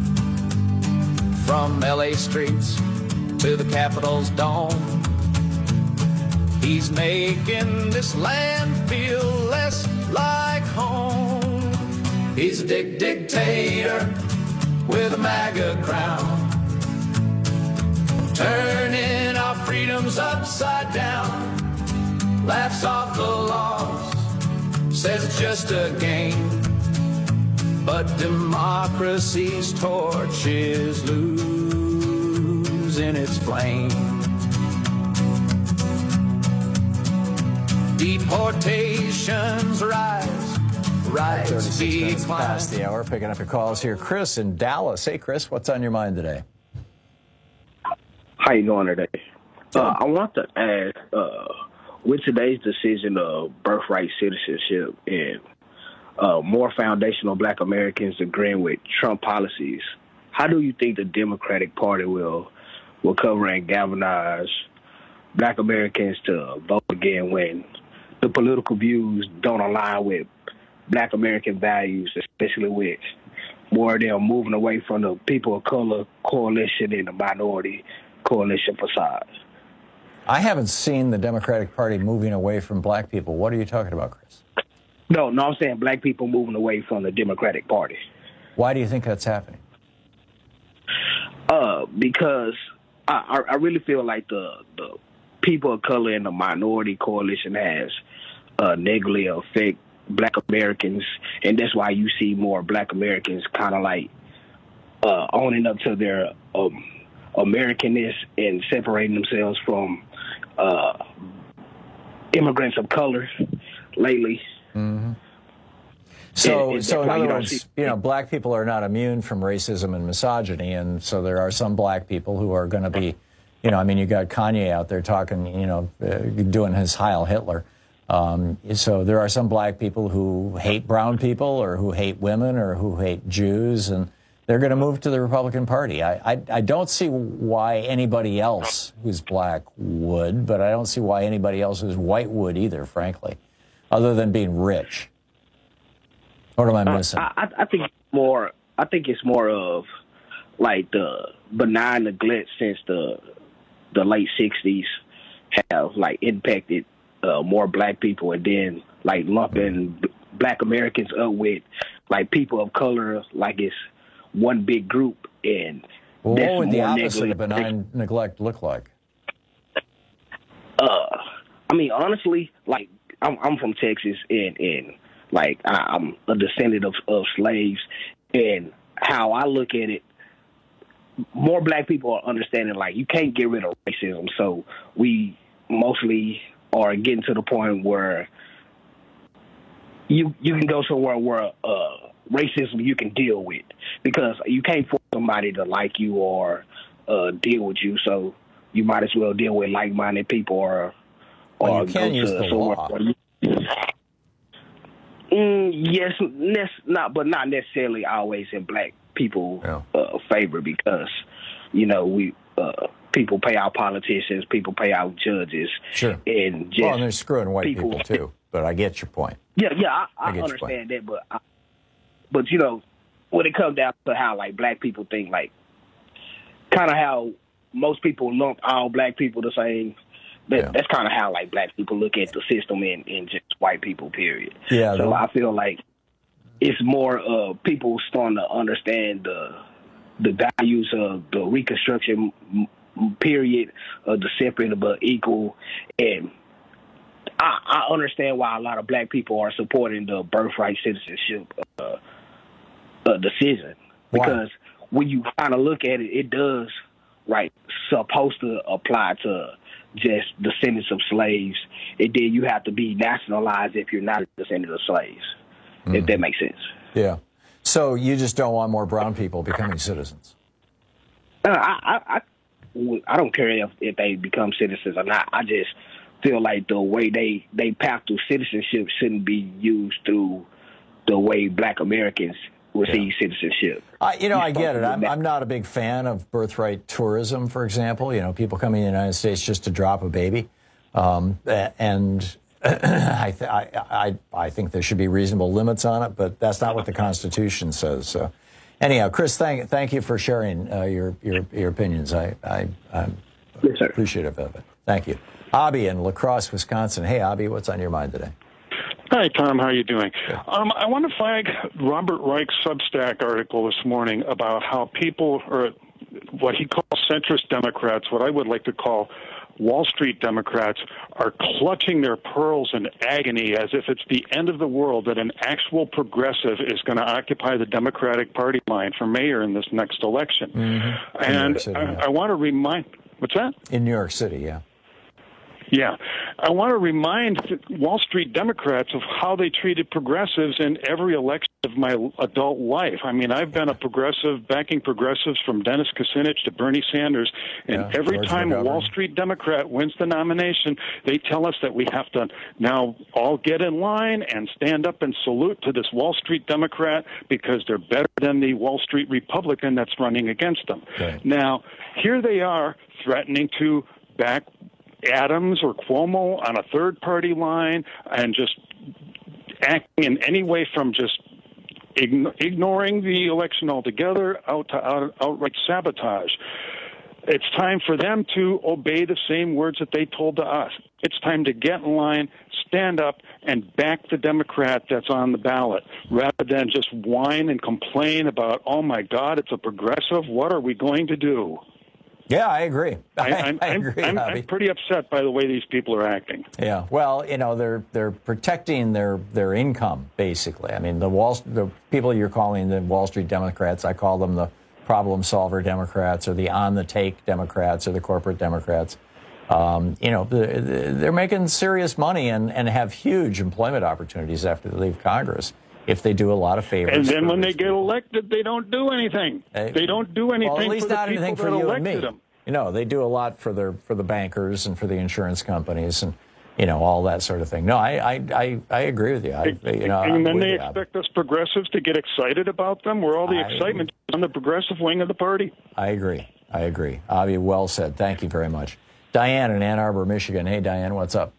From L A streets to the Capitol's dome, he's making this land feel less like home. He's a dick dictator with a MAGA crown, turning our freedoms upside down. Laughs off the laws, says it's just a game, but democracy's torch is losing its flame. Deportations rise, rights decline. Past the hour, picking up your calls here. Chris in Dallas. Hey, Chris, what's on your mind today? How you doing today? Uh, I want to ask, uh, with today's decision of birthright citizenship and uh, more foundational black Americans agreeing with Trump policies, how do you think the Democratic Party will will cover and galvanize black Americans to vote again when the political views don't align with black American values, especially with more of them moving away from the people of color coalition and the minority coalition facade? I haven't seen the Democratic Party moving away from black people. What are you talking about, Chris? No, no, I'm saying black people moving away from the Democratic Party. Why do you think that's happening? Uh, because I, I really feel like the, the people of color and the minority coalition has uh, negatively affect black Americans, and that's why you see more black Americans kind of like uh, owning up to their um, Americanness and separating themselves from uh, immigrants of color lately. Mm-hmm. So, it, so in other you words, see- you know, black people are not immune from racism and misogyny, and so there are some black people who are going to be, you know, I mean, you got Kanye out there talking, you know, uh, doing his Heil Hitler. Um, so there are some black people who hate brown people or who hate women or who hate Jews, and they're going to move to the Republican Party. I, I, I don't see why anybody else who's black would, but I don't see why anybody else who's white would either, frankly, other than being rich. What am I missing? I, I, I think more. I think it's more of like the benign neglect since the the late sixties have like impacted uh, more black people, and then like lumping b- black Americans up with like people of color, like it's one big group, and Well, that's what would the more opposite of negative. benign neglect look like? Uh, I mean, honestly, like I'm I'm from Texas, and and like I, I'm a descendant of, of slaves, and how I look at it, more black people are understanding like you can't get rid of racism, so we mostly are getting to the point where you you can go somewhere where uh, racism you can deal with, because you can't force somebody to like you or uh, deal with you, so you might as well deal with like-minded people or Well, or you can go use to the somewhere law. where you- Mm, yes, nec- not, but not necessarily always in black people' uh, favor, because you know we uh, people pay our politicians, people pay our judges, Sure. and just Well, and they're screwing white people, people, too. but I get your point. Yeah, yeah, I, I, I understand that, but I, but you know, when it comes down to how like black people think, like kind of how most people lump all black people the same. That, yeah. That's kind of how like black people look at the system and, and just white people. Period. Yeah. So I feel like it's more uh, people starting to understand the the values of the Reconstruction period of the separate but equal, and I, I understand why a lot of black people are supporting the birthright citizenship uh, uh, decision, because why? When you kind of look at it, it does right supposed to apply to just descendants of slaves, and then you have to be nationalized if you're not a descendant of slaves. Mm-hmm. If that makes sense. Yeah. So you just don't want more brown people becoming citizens? Uh, I, I, I, I don't care if, if they become citizens or not. I just feel like the way they, they path through citizenship shouldn't be used through the way black Americans receive yeah. citizenship. Uh, you know, I get it. I'm, I'm not a big fan of birthright tourism, for example. You know, people coming to the United States just to drop a baby. Um, and I, th- I, I, I think there should be reasonable limits on it, but that's not what the Constitution says. So, anyhow, Chris, thank thank you for sharing uh, your, your your opinions. I, I, I'm yes, appreciative of it. Thank you. Abby in La Crosse, Wisconsin. Hey, Abby, what's on your mind today? Hi, Tom. How are you doing? Um, I want to flag Robert Reich's Substack article this morning about how people, or what he calls centrist Democrats, what I would like to call Wall Street Democrats, are clutching their pearls in agony as if it's the end of the world that an actual progressive is going to occupy the Democratic Party line for mayor in this next election. Mm-hmm. And City, I, yeah. I want to remind, what's that? In New York City, yeah. Yeah. I want to remind Wall Street Democrats of how they treated progressives in every election of my adult life. I mean, I've been a progressive, backing progressives from Dennis Kucinich to Bernie Sanders, and yeah, every George time McGovern. a Wall Street Democrat wins the nomination, they tell us that we have to now all get in line and stand up and salute to this Wall Street Democrat because they're better than the Wall Street Republican that's running against them. Right. Now, here they are threatening to back Adams or Cuomo on a third-party line and just acting in any way from just ign- ignoring the election altogether out to out- outright sabotage. It's time for them to obey the same words that they told to us. It's time to get in line, stand up, and back the Democrat that's on the ballot, rather than just whine and complain about, oh, my God, it's a progressive. What are we going to do? Yeah, I agree. I, I, I'm, I agree, I'm, I'm pretty upset by the way these people are acting. Yeah, well, you know, they're they're protecting their, their income, basically. I mean, the Wall the people you're calling the Wall Street Democrats, I call them the problem solver Democrats or the on the take Democrats or the corporate Democrats. Um, you know, they're making serious money and, and have huge employment opportunities after they leave Congress if they do a lot of favors. And then when they get elected, they don't do anything. They, they don't do anything well, at least for the not people anything that for you elected and me. them. You know, they do a lot for their for the bankers and for the insurance companies and, you know, all that sort of thing. No, I I, I, I agree with you. I, you know, and then I'm they with you. expect us progressives to get excited about them, where all the I, excitement is on the progressive wing of the party. I agree. I agree. Avi, well said. Thank you very much. Diane in Ann Arbor, Michigan. Hey, Diane, what's up?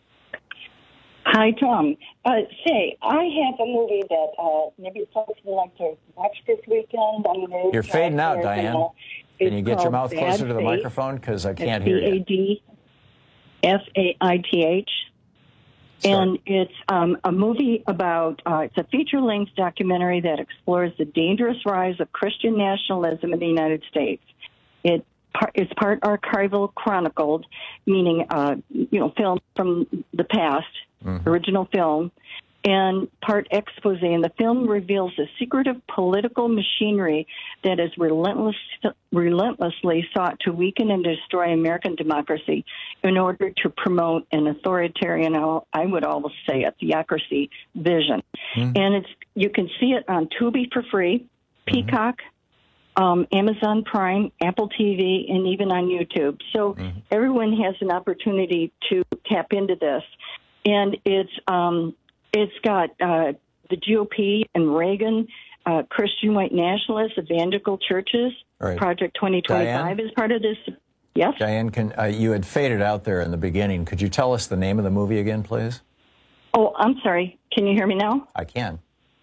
Hi, Tom. Uh, say, I have a movie that uh, maybe folks would like to watch this weekend. I'm gonna You're fading out, Diane. Uh, Can you get your mouth Bad closer to the Faith. microphone? Because I can't it's hear you. B A D F A I T H. And it's um, a movie about, uh, it's a feature-length documentary that explores the dangerous rise of Christian nationalism in the United States. It It's part archival chronicled, meaning, uh, you know, film from the past, mm-hmm. original film, and part expose. And the film reveals the secretive political machinery that has relentless, relentlessly sought to weaken and destroy American democracy in order to promote an authoritarian, I would almost say a theocracy vision. Mm-hmm. And it's you can see it on Tubi for free, Peacock, mm-hmm. um, Amazon Prime, Apple T V, and even on YouTube. So mm-hmm. everyone has an opportunity to tap into this. And it's um, it's got uh, the G O P and Reagan, uh, Christian white nationalists, evangelical churches. Right. Project twenty twenty-five Diane? is part of this. Yes? Diane, can, uh, you had faded out there in the beginning. Could you tell us the name of the movie again, please? Oh, I'm sorry. Can you hear me now? I can.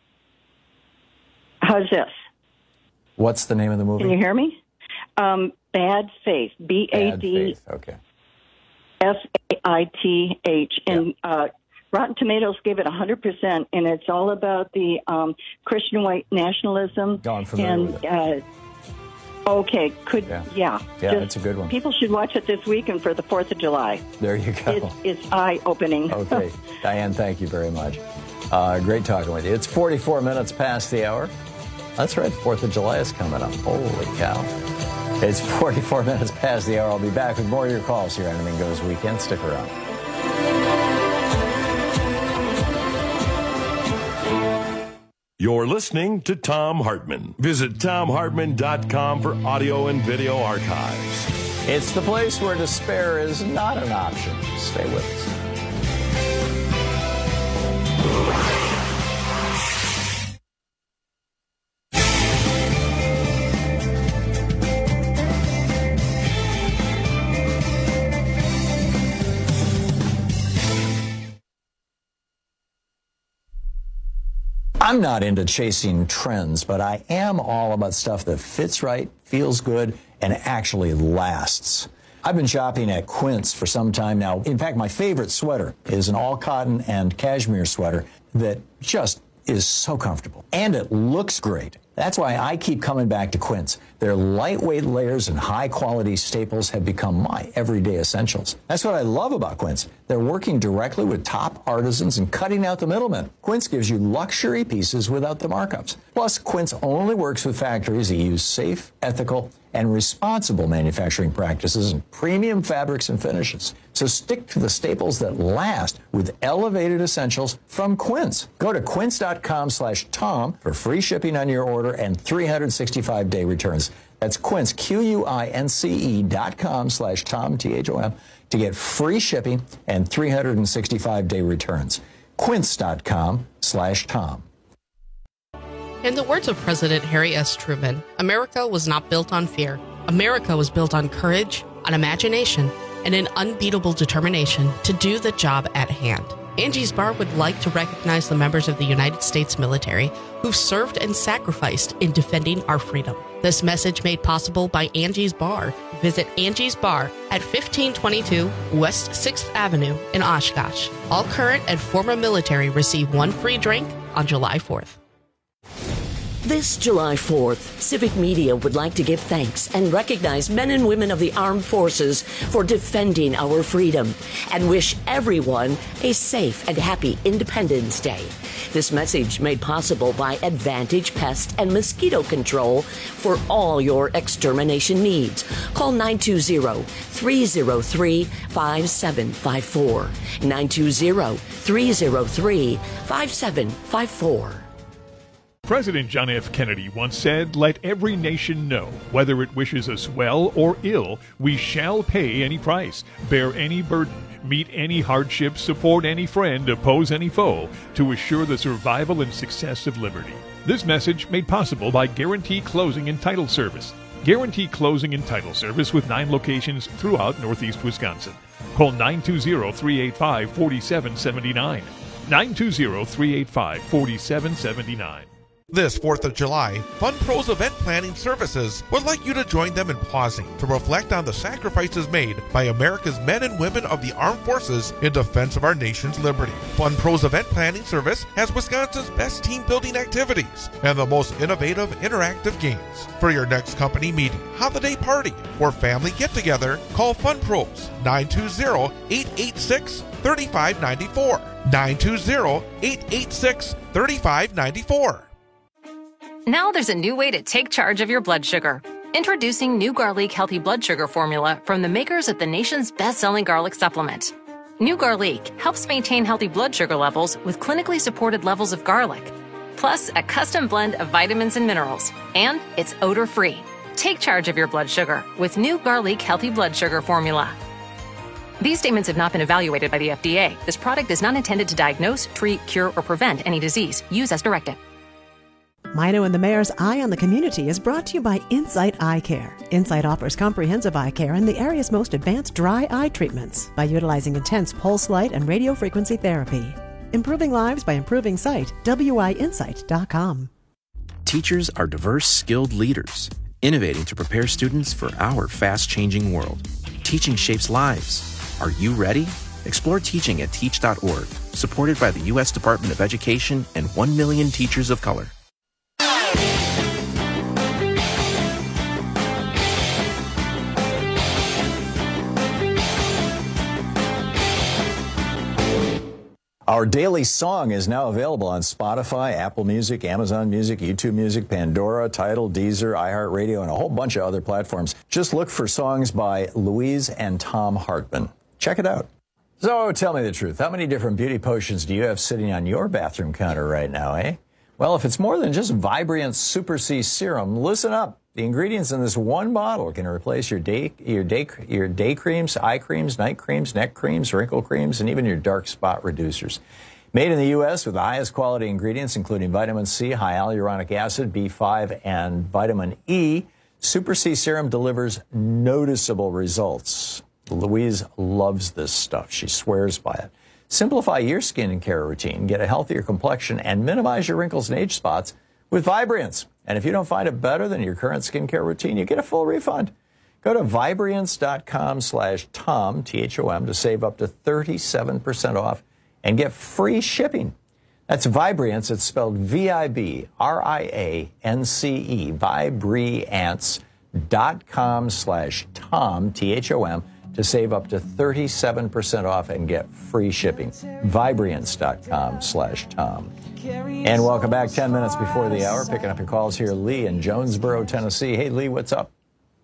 How's this? What's the name of the movie? Can you hear me? Um, Bad Faith. B A D Okay. F A I T H. And uh, Rotten Tomatoes gave it one hundred percent, and it's all about the um, Christian white nationalism. Oh, I'm familiar and, with it. Uh, Okay, could, yeah. Yeah, Yeah, Just- it's a good one. People should watch it this weekend for the fourth of July. There you go. It's, it's eye-opening. Okay. Diane, thank you very much. Uh, great talking with you. It's forty-four minutes past the hour. That's right, fourth of July is coming up. Holy cow. It's forty-four minutes past the hour. I'll be back with more of your calls here on Anything Goes Weekend. Stick around. You're listening to Thom Hartmann. Visit Thom Hartmann dot com for audio and video archives. It's the place where despair is not an option. Stay with us. I'm not into chasing trends, but I am all about stuff that fits right, feels good, and actually lasts. I've been shopping at Quince for some time now. In fact, my favorite sweater is an all-cotton and cashmere sweater that just is so comfortable. And it looks great. That's why I keep coming back to Quince. Their lightweight layers and high-quality staples have become my everyday essentials. That's what I love about Quince. They're working directly with top artisans and cutting out the middlemen. Quince gives you luxury pieces without the markups. Plus, Quince only works with factories that use safe, ethical, and responsible manufacturing practices and premium fabrics and finishes. So stick to the staples that last with elevated essentials from Quince. Go to quince.com slash Tom for free shipping on your order and three hundred sixty-five day returns. That's Quince, Q U I N C E dot com slash Tom, T H O M, to get free shipping and three hundred sixty-five day returns. Quince.com slash Tom. In the words of President Harry S. Truman, America was not built on fear. America was built on courage, on imagination, and an unbeatable determination to do the job at hand. Angie's Bar would like to recognize the members of the United States military who've served and sacrificed in defending our freedom. This message made possible by Angie's Bar. Visit Angie's Bar at fifteen twenty-two West sixth Avenue in Oshkosh. All current and former military receive one free drink on July fourth. This July fourth, Civic Media would like to give thanks and recognize men and women of the armed forces for defending our freedom and wish everyone a safe and happy Independence Day. This message made possible by Advantage Pest and Mosquito Control for all your extermination needs. Call nine two zero, three zero three, five seven five four. nine two zero, three zero three, five seven five four. President John F. Kennedy once said, "Let every nation know, whether it wishes us well or ill, we shall pay any price, bear any burden, meet any hardship, support any friend, oppose any foe, to assure the survival and success of liberty." This message made possible by Guarantee Closing and Title Service. Guarantee Closing and Title Service with nine locations throughout Northeast Wisconsin. Call nine two zero, three eight five, four seven seven nine. nine two zero, three eight five, four seven seven nine. This fourth of July, FunPros Event Planning Services would like you to join them in pausing to reflect on the sacrifices made by America's men and women of the armed forces in defense of our nation's liberty. FunPros Event Planning Service has Wisconsin's best team building activities and the most innovative interactive games. For your next company meeting, holiday party, or family get-together, call FunPros nine two zero, eight eight six, three five nine four. nine two zero, eight eight six, three five nine four. Now there's a new way to take charge of your blood sugar. Introducing New Garlic Healthy Blood Sugar Formula from the makers of the nation's best-selling garlic supplement. New Garlic helps maintain healthy blood sugar levels with clinically supported levels of garlic, plus a custom blend of vitamins and minerals, and it's odor-free. Take charge of your blood sugar with New Garlic Healthy Blood Sugar Formula. These statements have not been evaluated by the F D A. This product is not intended to diagnose, treat, cure, or prevent any disease. Use as directed. Mino and the Mayor's Eye on the Community is brought to you by Insight Eye Care. Insight offers comprehensive eye care and the area's most advanced dry eye treatments by utilizing intense pulse light and radio frequency therapy. Improving lives by improving sight. W I insight dot com. Teachers are diverse, skilled leaders, innovating to prepare students for our fast-changing world. Teaching shapes lives. Are you ready? Explore teaching at teach dot org, supported by the U S Department of Education and one million teachers of color. Our daily song is now available on Spotify, Apple Music, Amazon Music, YouTube Music, Pandora, Tidal, Deezer, iHeartRadio, and a whole bunch of other platforms. Just look for songs by Louise and Tom Hartman. Check it out. So tell me the truth. How many different beauty potions do you have sitting on your bathroom counter right now, eh? Well, if it's more than just Vibrant Super C Serum, listen up. The ingredients in this one bottle can replace your day, your day, your day creams, eye creams, night creams, neck creams, wrinkle creams, and even your dark spot reducers. Made in the U S with the highest quality ingredients, including vitamin C, high hyaluronic acid, B five, and vitamin E, Super C Serum delivers noticeable results. Louise loves this stuff. She swears by it. Simplify your skin care routine, get a healthier complexion, and minimize your wrinkles and age spots with Vibrance. And if you don't find it better than your current skincare routine, you get a full refund. Go to Vibrance dot com slash Tom, T H O M, to save up to thirty-seven percent off and get free shipping. That's Vibrance. It's spelled V I B R I A N C E, Vibrance dot com slash Tom, T H O M, to save up to thirty-seven percent off and get free shipping. Vibrance dot com slash Tom. And welcome back ten minutes before the hour. Picking up your calls here, Lee in Jonesboro, Tennessee. Hey, Lee, what's up?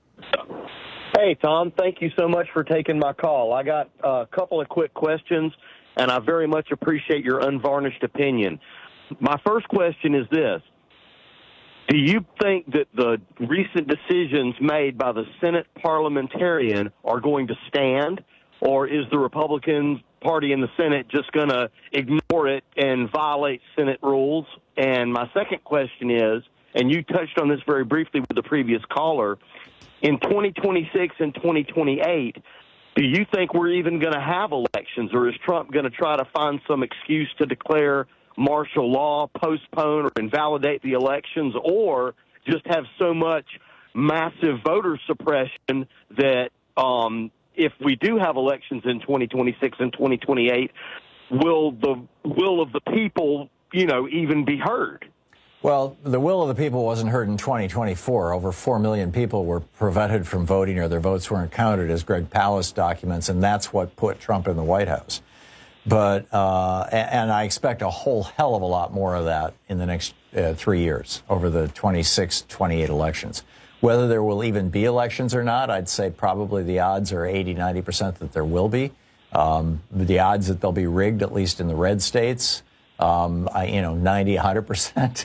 Hey, Tom, thank you so much for taking my call. I got a couple of quick questions, and I very much appreciate your unvarnished opinion. My first question is this. Do you think that the recent decisions made by the Senate parliamentarian are going to stand, or is the Republican Party in the Senate just going to ignore it and violate Senate rules? And my second question is, and you touched on this very briefly with the previous caller, in twenty twenty-six and twenty twenty-eight, do you think we're even going to have elections, or is Trump going to try to find some excuse to declare martial law, postpone or invalidate the elections, or just have so much massive voter suppression that um, if we do have elections in twenty twenty-six and twenty twenty-eight, will the will of the people, you know, even be heard? Well, the will of the people wasn't heard in twenty twenty-four. Over four million people were prevented from voting, or their votes weren't counted, as Greg Palast documents, and that's what put Trump in the White House. But, uh, and I expect a whole hell of a lot more of that in the next uh, three years over the twenty-six, twenty-eight elections. Whether there will even be elections or not, I'd say probably the odds are eighty, ninety percent that there will be. Um, the odds that they'll be rigged, at least in the red states, um, I, you know, ninety, one hundred percent.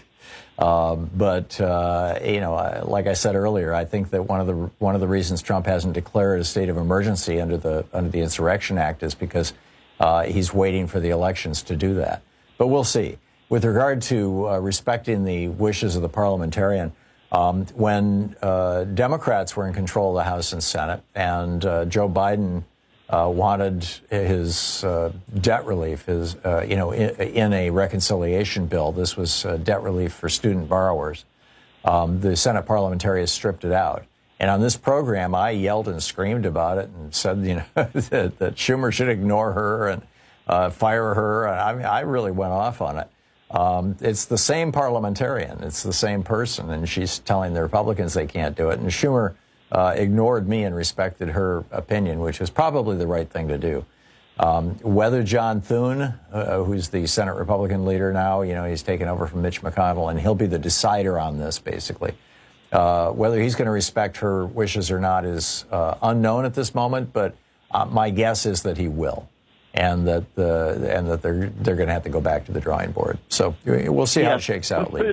Um, but, uh, you know, like I said earlier, I think that one of the one of the reasons Trump hasn't declared a state of emergency under the under the Insurrection Act is because Uh, he's waiting for the elections to do that. But we'll see. With regard to uh, respecting the wishes of the parliamentarian, um, when uh, Democrats were in control of the House and Senate, and uh, Joe Biden uh, wanted his uh, debt relief, his, uh, you know, in, in a reconciliation bill, this was uh, debt relief for student borrowers, um, the Senate parliamentarians stripped it out. And on this program, I yelled and screamed about it and said, you know, that, that Schumer should ignore her and uh, fire her. And I mean, I really went off on it. Um, it's the same parliamentarian. It's the same person. And she's telling the Republicans they can't do it. And Schumer uh, ignored me and respected her opinion, which is probably the right thing to do. Um, whether John Thune, uh, who's the Senate Republican leader now, you know, he's taken over from Mitch McConnell, and he'll be the decider on this, basically. Uh, whether he's going to respect her wishes or not is uh, unknown at this moment, but uh, my guess is that he will, and that the and that they're they're going to have to go back to the drawing board. So we'll see yes. how it shakes out. Lee.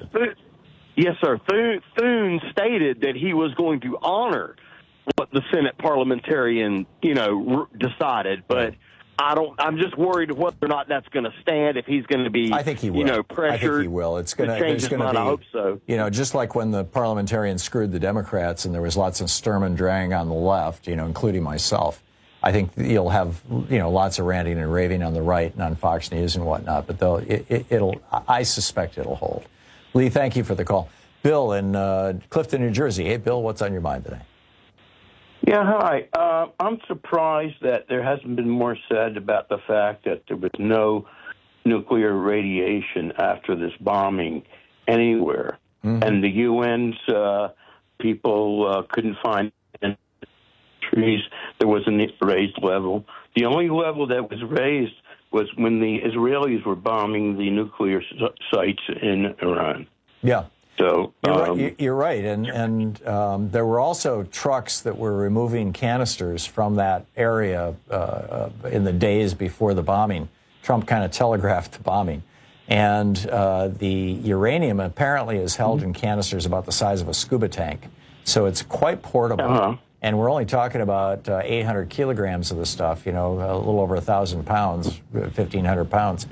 Yes, sir. Thune, Thune stated that he was going to honor what the Senate parliamentarian, you know, r- decided, but. I don't. I'm just worried whether or not that's going to stand. If he's going to be, I think he will. You know, pressured. I think he will. It's going to change his mind. Be, I hope so. You know, just like when the parliamentarians screwed the Democrats, and there was lots of Sturm and Drang on the left, you know, including myself. I think you'll have, you know, lots of ranting and raving on the right and on Fox News and whatnot, but they'll, it, it, it'll, I suspect it'll hold. Lee, thank you for the call. Bill in uh, Clifton, New Jersey. Hey, Bill, what's on your mind today? Yeah, hi. Uh, I'm surprised that there hasn't been more said about the fact that there was no nuclear radiation after this bombing anywhere. Mm-hmm. And the U N's uh, people uh, couldn't find any trees. There was a raised level. The only level that was raised was when the Israelis were bombing the nuclear sites in Iran. Yeah. So you're um, right, you're right. and and um, there were also trucks that were removing canisters from that area uh, uh, in the days before the bombing. Trump kind of telegraphed the bombing, and uh, the uranium apparently is held mm-hmm. in canisters about the size of a scuba tank, so it's quite portable. Uh-huh. And we're only talking about uh, eight hundred kilograms of the stuff, you know, a little over one thousand pounds, fifteen hundred pounds.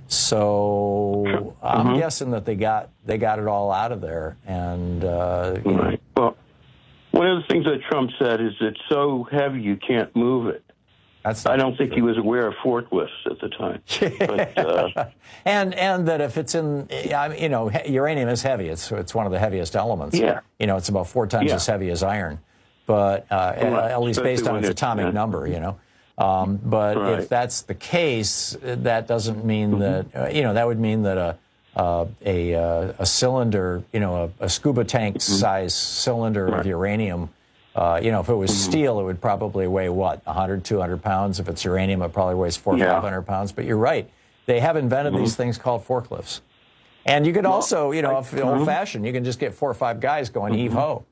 So I'm mm-hmm. guessing that they got they got it all out of there. And uh, you right. Well, one of the things that Trump said is it's so heavy you can't move it. That's I don't think true. He was aware of forklifts at the time. But, uh, and and that if it's in, you know, uranium is heavy. It's it's one of the heaviest elements. Yeah. You know, it's about four times yeah. as heavy as iron. But uh, right. at least Especially based on its atomic yeah. number, you know. Um, but right. if that's the case, that doesn't mean mm-hmm. that, uh, you know, that would mean that a uh, a, uh, a cylinder, you know, a, a scuba tank mm-hmm. size cylinder right. of uranium, uh, you know, if it was mm-hmm. steel, it would probably weigh, what, one hundred, two hundred pounds. If it's uranium, it probably weighs four or yeah. five hundred pounds. But you're right. They have invented mm-hmm. these things called forklifts. And you could well, also, you know, if mm-hmm. old-fashioned, you can just get four or five guys going mm-hmm. heave-ho.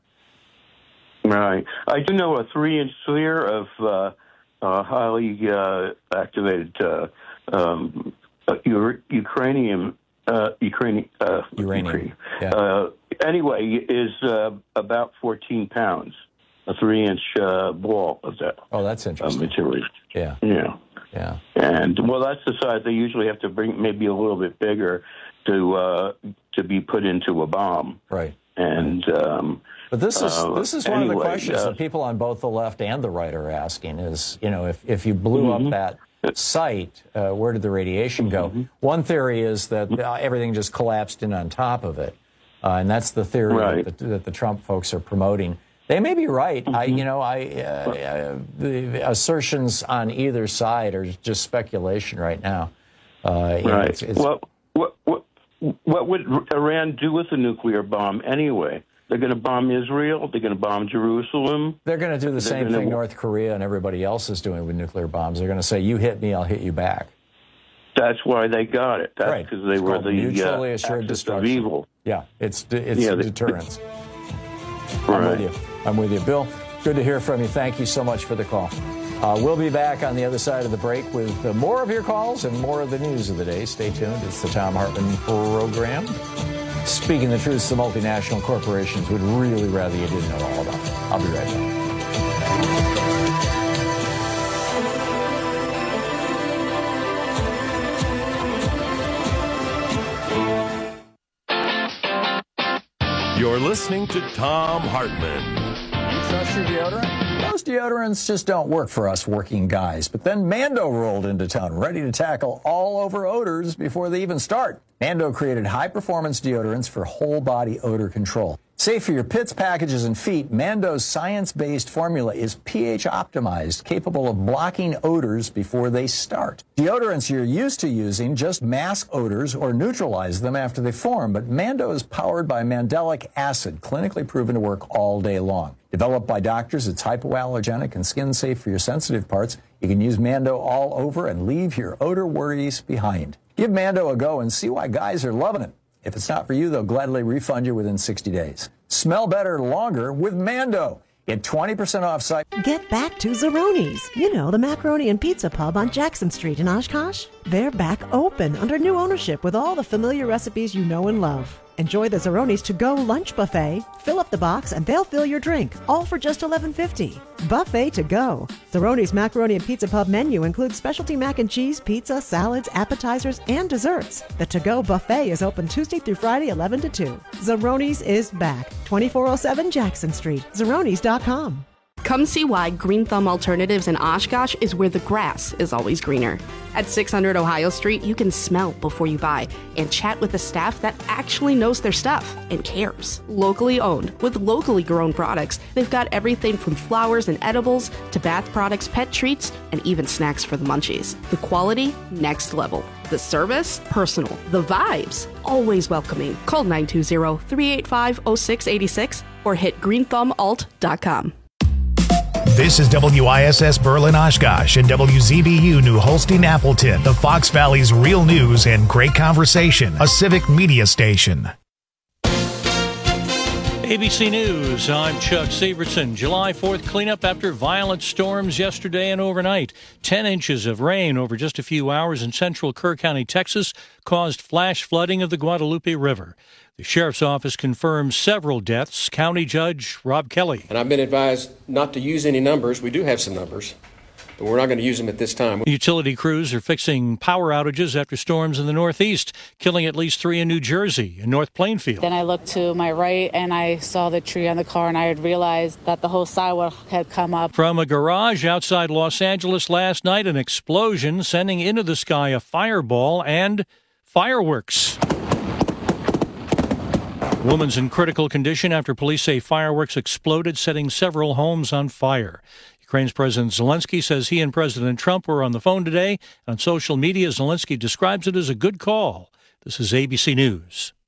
Right. I do know a three-inch sphere of uh, uh, highly uh, activated uh, um, uh, Ukrainian, uh, Ukrainian, uh, uranium. Ukrainian. Yeah. Uh, anyway, is uh, about fourteen pounds. A three-inch uh, ball of that. Oh, that's interesting. Uh, material. Yeah. Yeah. Yeah. And well, that's the size they usually have to bring, maybe a little bit bigger, to uh, to be put into a bomb. Right. And. Um, But this is uh, this is one anyway, of the questions uh, that people on both the left and the right are asking is, you know, if, if you blew mm-hmm. up that site, uh, where did the radiation go? Mm-hmm. One theory is that uh, everything just collapsed in on top of it, uh, and that's the theory right. that, the, that the Trump folks are promoting. They may be right. Mm-hmm. I, you know, I uh, uh, the assertions on either side are just speculation right now. Uh, you know, right. it's, it's, well, what what what would Iran do with a nuclear bomb anyway? They're going to bomb Israel. They're going to bomb Jerusalem. They're going to do the They're same gonna... thing North Korea and everybody else is doing with nuclear bombs. They're going to say, you hit me, I'll hit you back. That's why they got it. That's right. because they it's were the mutually uh, assured destruction. Of evil. Yeah, it's it's yeah, they, deterrence. Right. I'm with you. I'm with you. Bill, good to hear from you. Thank you so much for the call. Uh, we'll be back on the other side of the break with uh, more of your calls and more of the news of the day. Stay tuned. It's the Thom Hartmann Program. Speaking the truth, the multinational corporations would really rather you didn't know all about it. I'll be right back. You're listening to Thom Hartmann. You trust your deodorant? Most deodorants just don't work for us working guys. But then Mando rolled into town, ready to tackle all over odors before they even start. Mando created high-performance deodorants for whole-body odor control. Safe for your pits, packages, and feet, Mando's science-based formula is pH-optimized, capable of blocking odors before they start. Deodorants you're used to using just mask odors or neutralize them after they form, but Mando is powered by mandelic acid, clinically proven to work all day long. Developed by doctors, it's hypoallergenic and skin-safe for your sensitive parts. You can use Mando all over and leave your odor worries behind. Give Mando a go and see why guys are loving it. If it's not for you, they'll gladly refund you within sixty days. Smell better longer with Mando. Get twenty percent off site. Get back to Zeroni's. You know, the macaroni and pizza pub on Jackson Street in Oshkosh. They're back open under new ownership with all the familiar recipes you know and love. Enjoy the Zeroni's to-go lunch buffet. Fill up the box and they'll fill your drink, all for just eleven fifty. Buffet to go. Zeroni's Macaroni and Pizza Pub menu includes specialty mac and cheese, pizza, salads, appetizers, and desserts. The to-go buffet is open Tuesday through Friday, eleven to two. Zeroni's is back. twenty-four oh seven Jackson Street. Zeronis dot com. Come see why Green Thumb Alternatives in Oshkosh is where the grass is always greener. At six hundred Ohio Street, you can smell before you buy and chat with the staff that actually knows their stuff and cares. Locally owned, with locally grown products, they've got everything from flowers and edibles to bath products, pet treats, and even snacks for the munchies. The quality, next level. The service, personal. The vibes, always welcoming. Call nine two zero, three eight five, zero six eight six or hit green thumb alt dot com. This is W I S S Berlin Oshkosh and W Z B U New Holstein Appleton, the Fox Valley's real news and great conversation, a civic media station. A B C News, I'm Chuck Severson. July fourth cleanup after violent storms yesterday and overnight. Ten inches of rain over just a few hours in central Kerr County, Texas, caused flash flooding of the Guadalupe River. The sheriff's office confirms several deaths. County Judge Rob Kelly. And I've been advised not to use any numbers. We do have some numbers, but we're not going to use them at this time. Utility crews are fixing power outages after storms in the Northeast, killing at least three in New Jersey and North Plainfield. Then I looked to my right and I saw the tree on the car, and I had realized that the whole sidewalk had come up. From a garage outside Los Angeles last night, an explosion sending into the sky a fireball and fireworks. Woman's in critical condition after police say fireworks exploded, setting several homes on fire. Ukraine's President Zelensky says he and President Trump were on the phone today. On social media, Zelensky describes it as a good call. This is A B C News.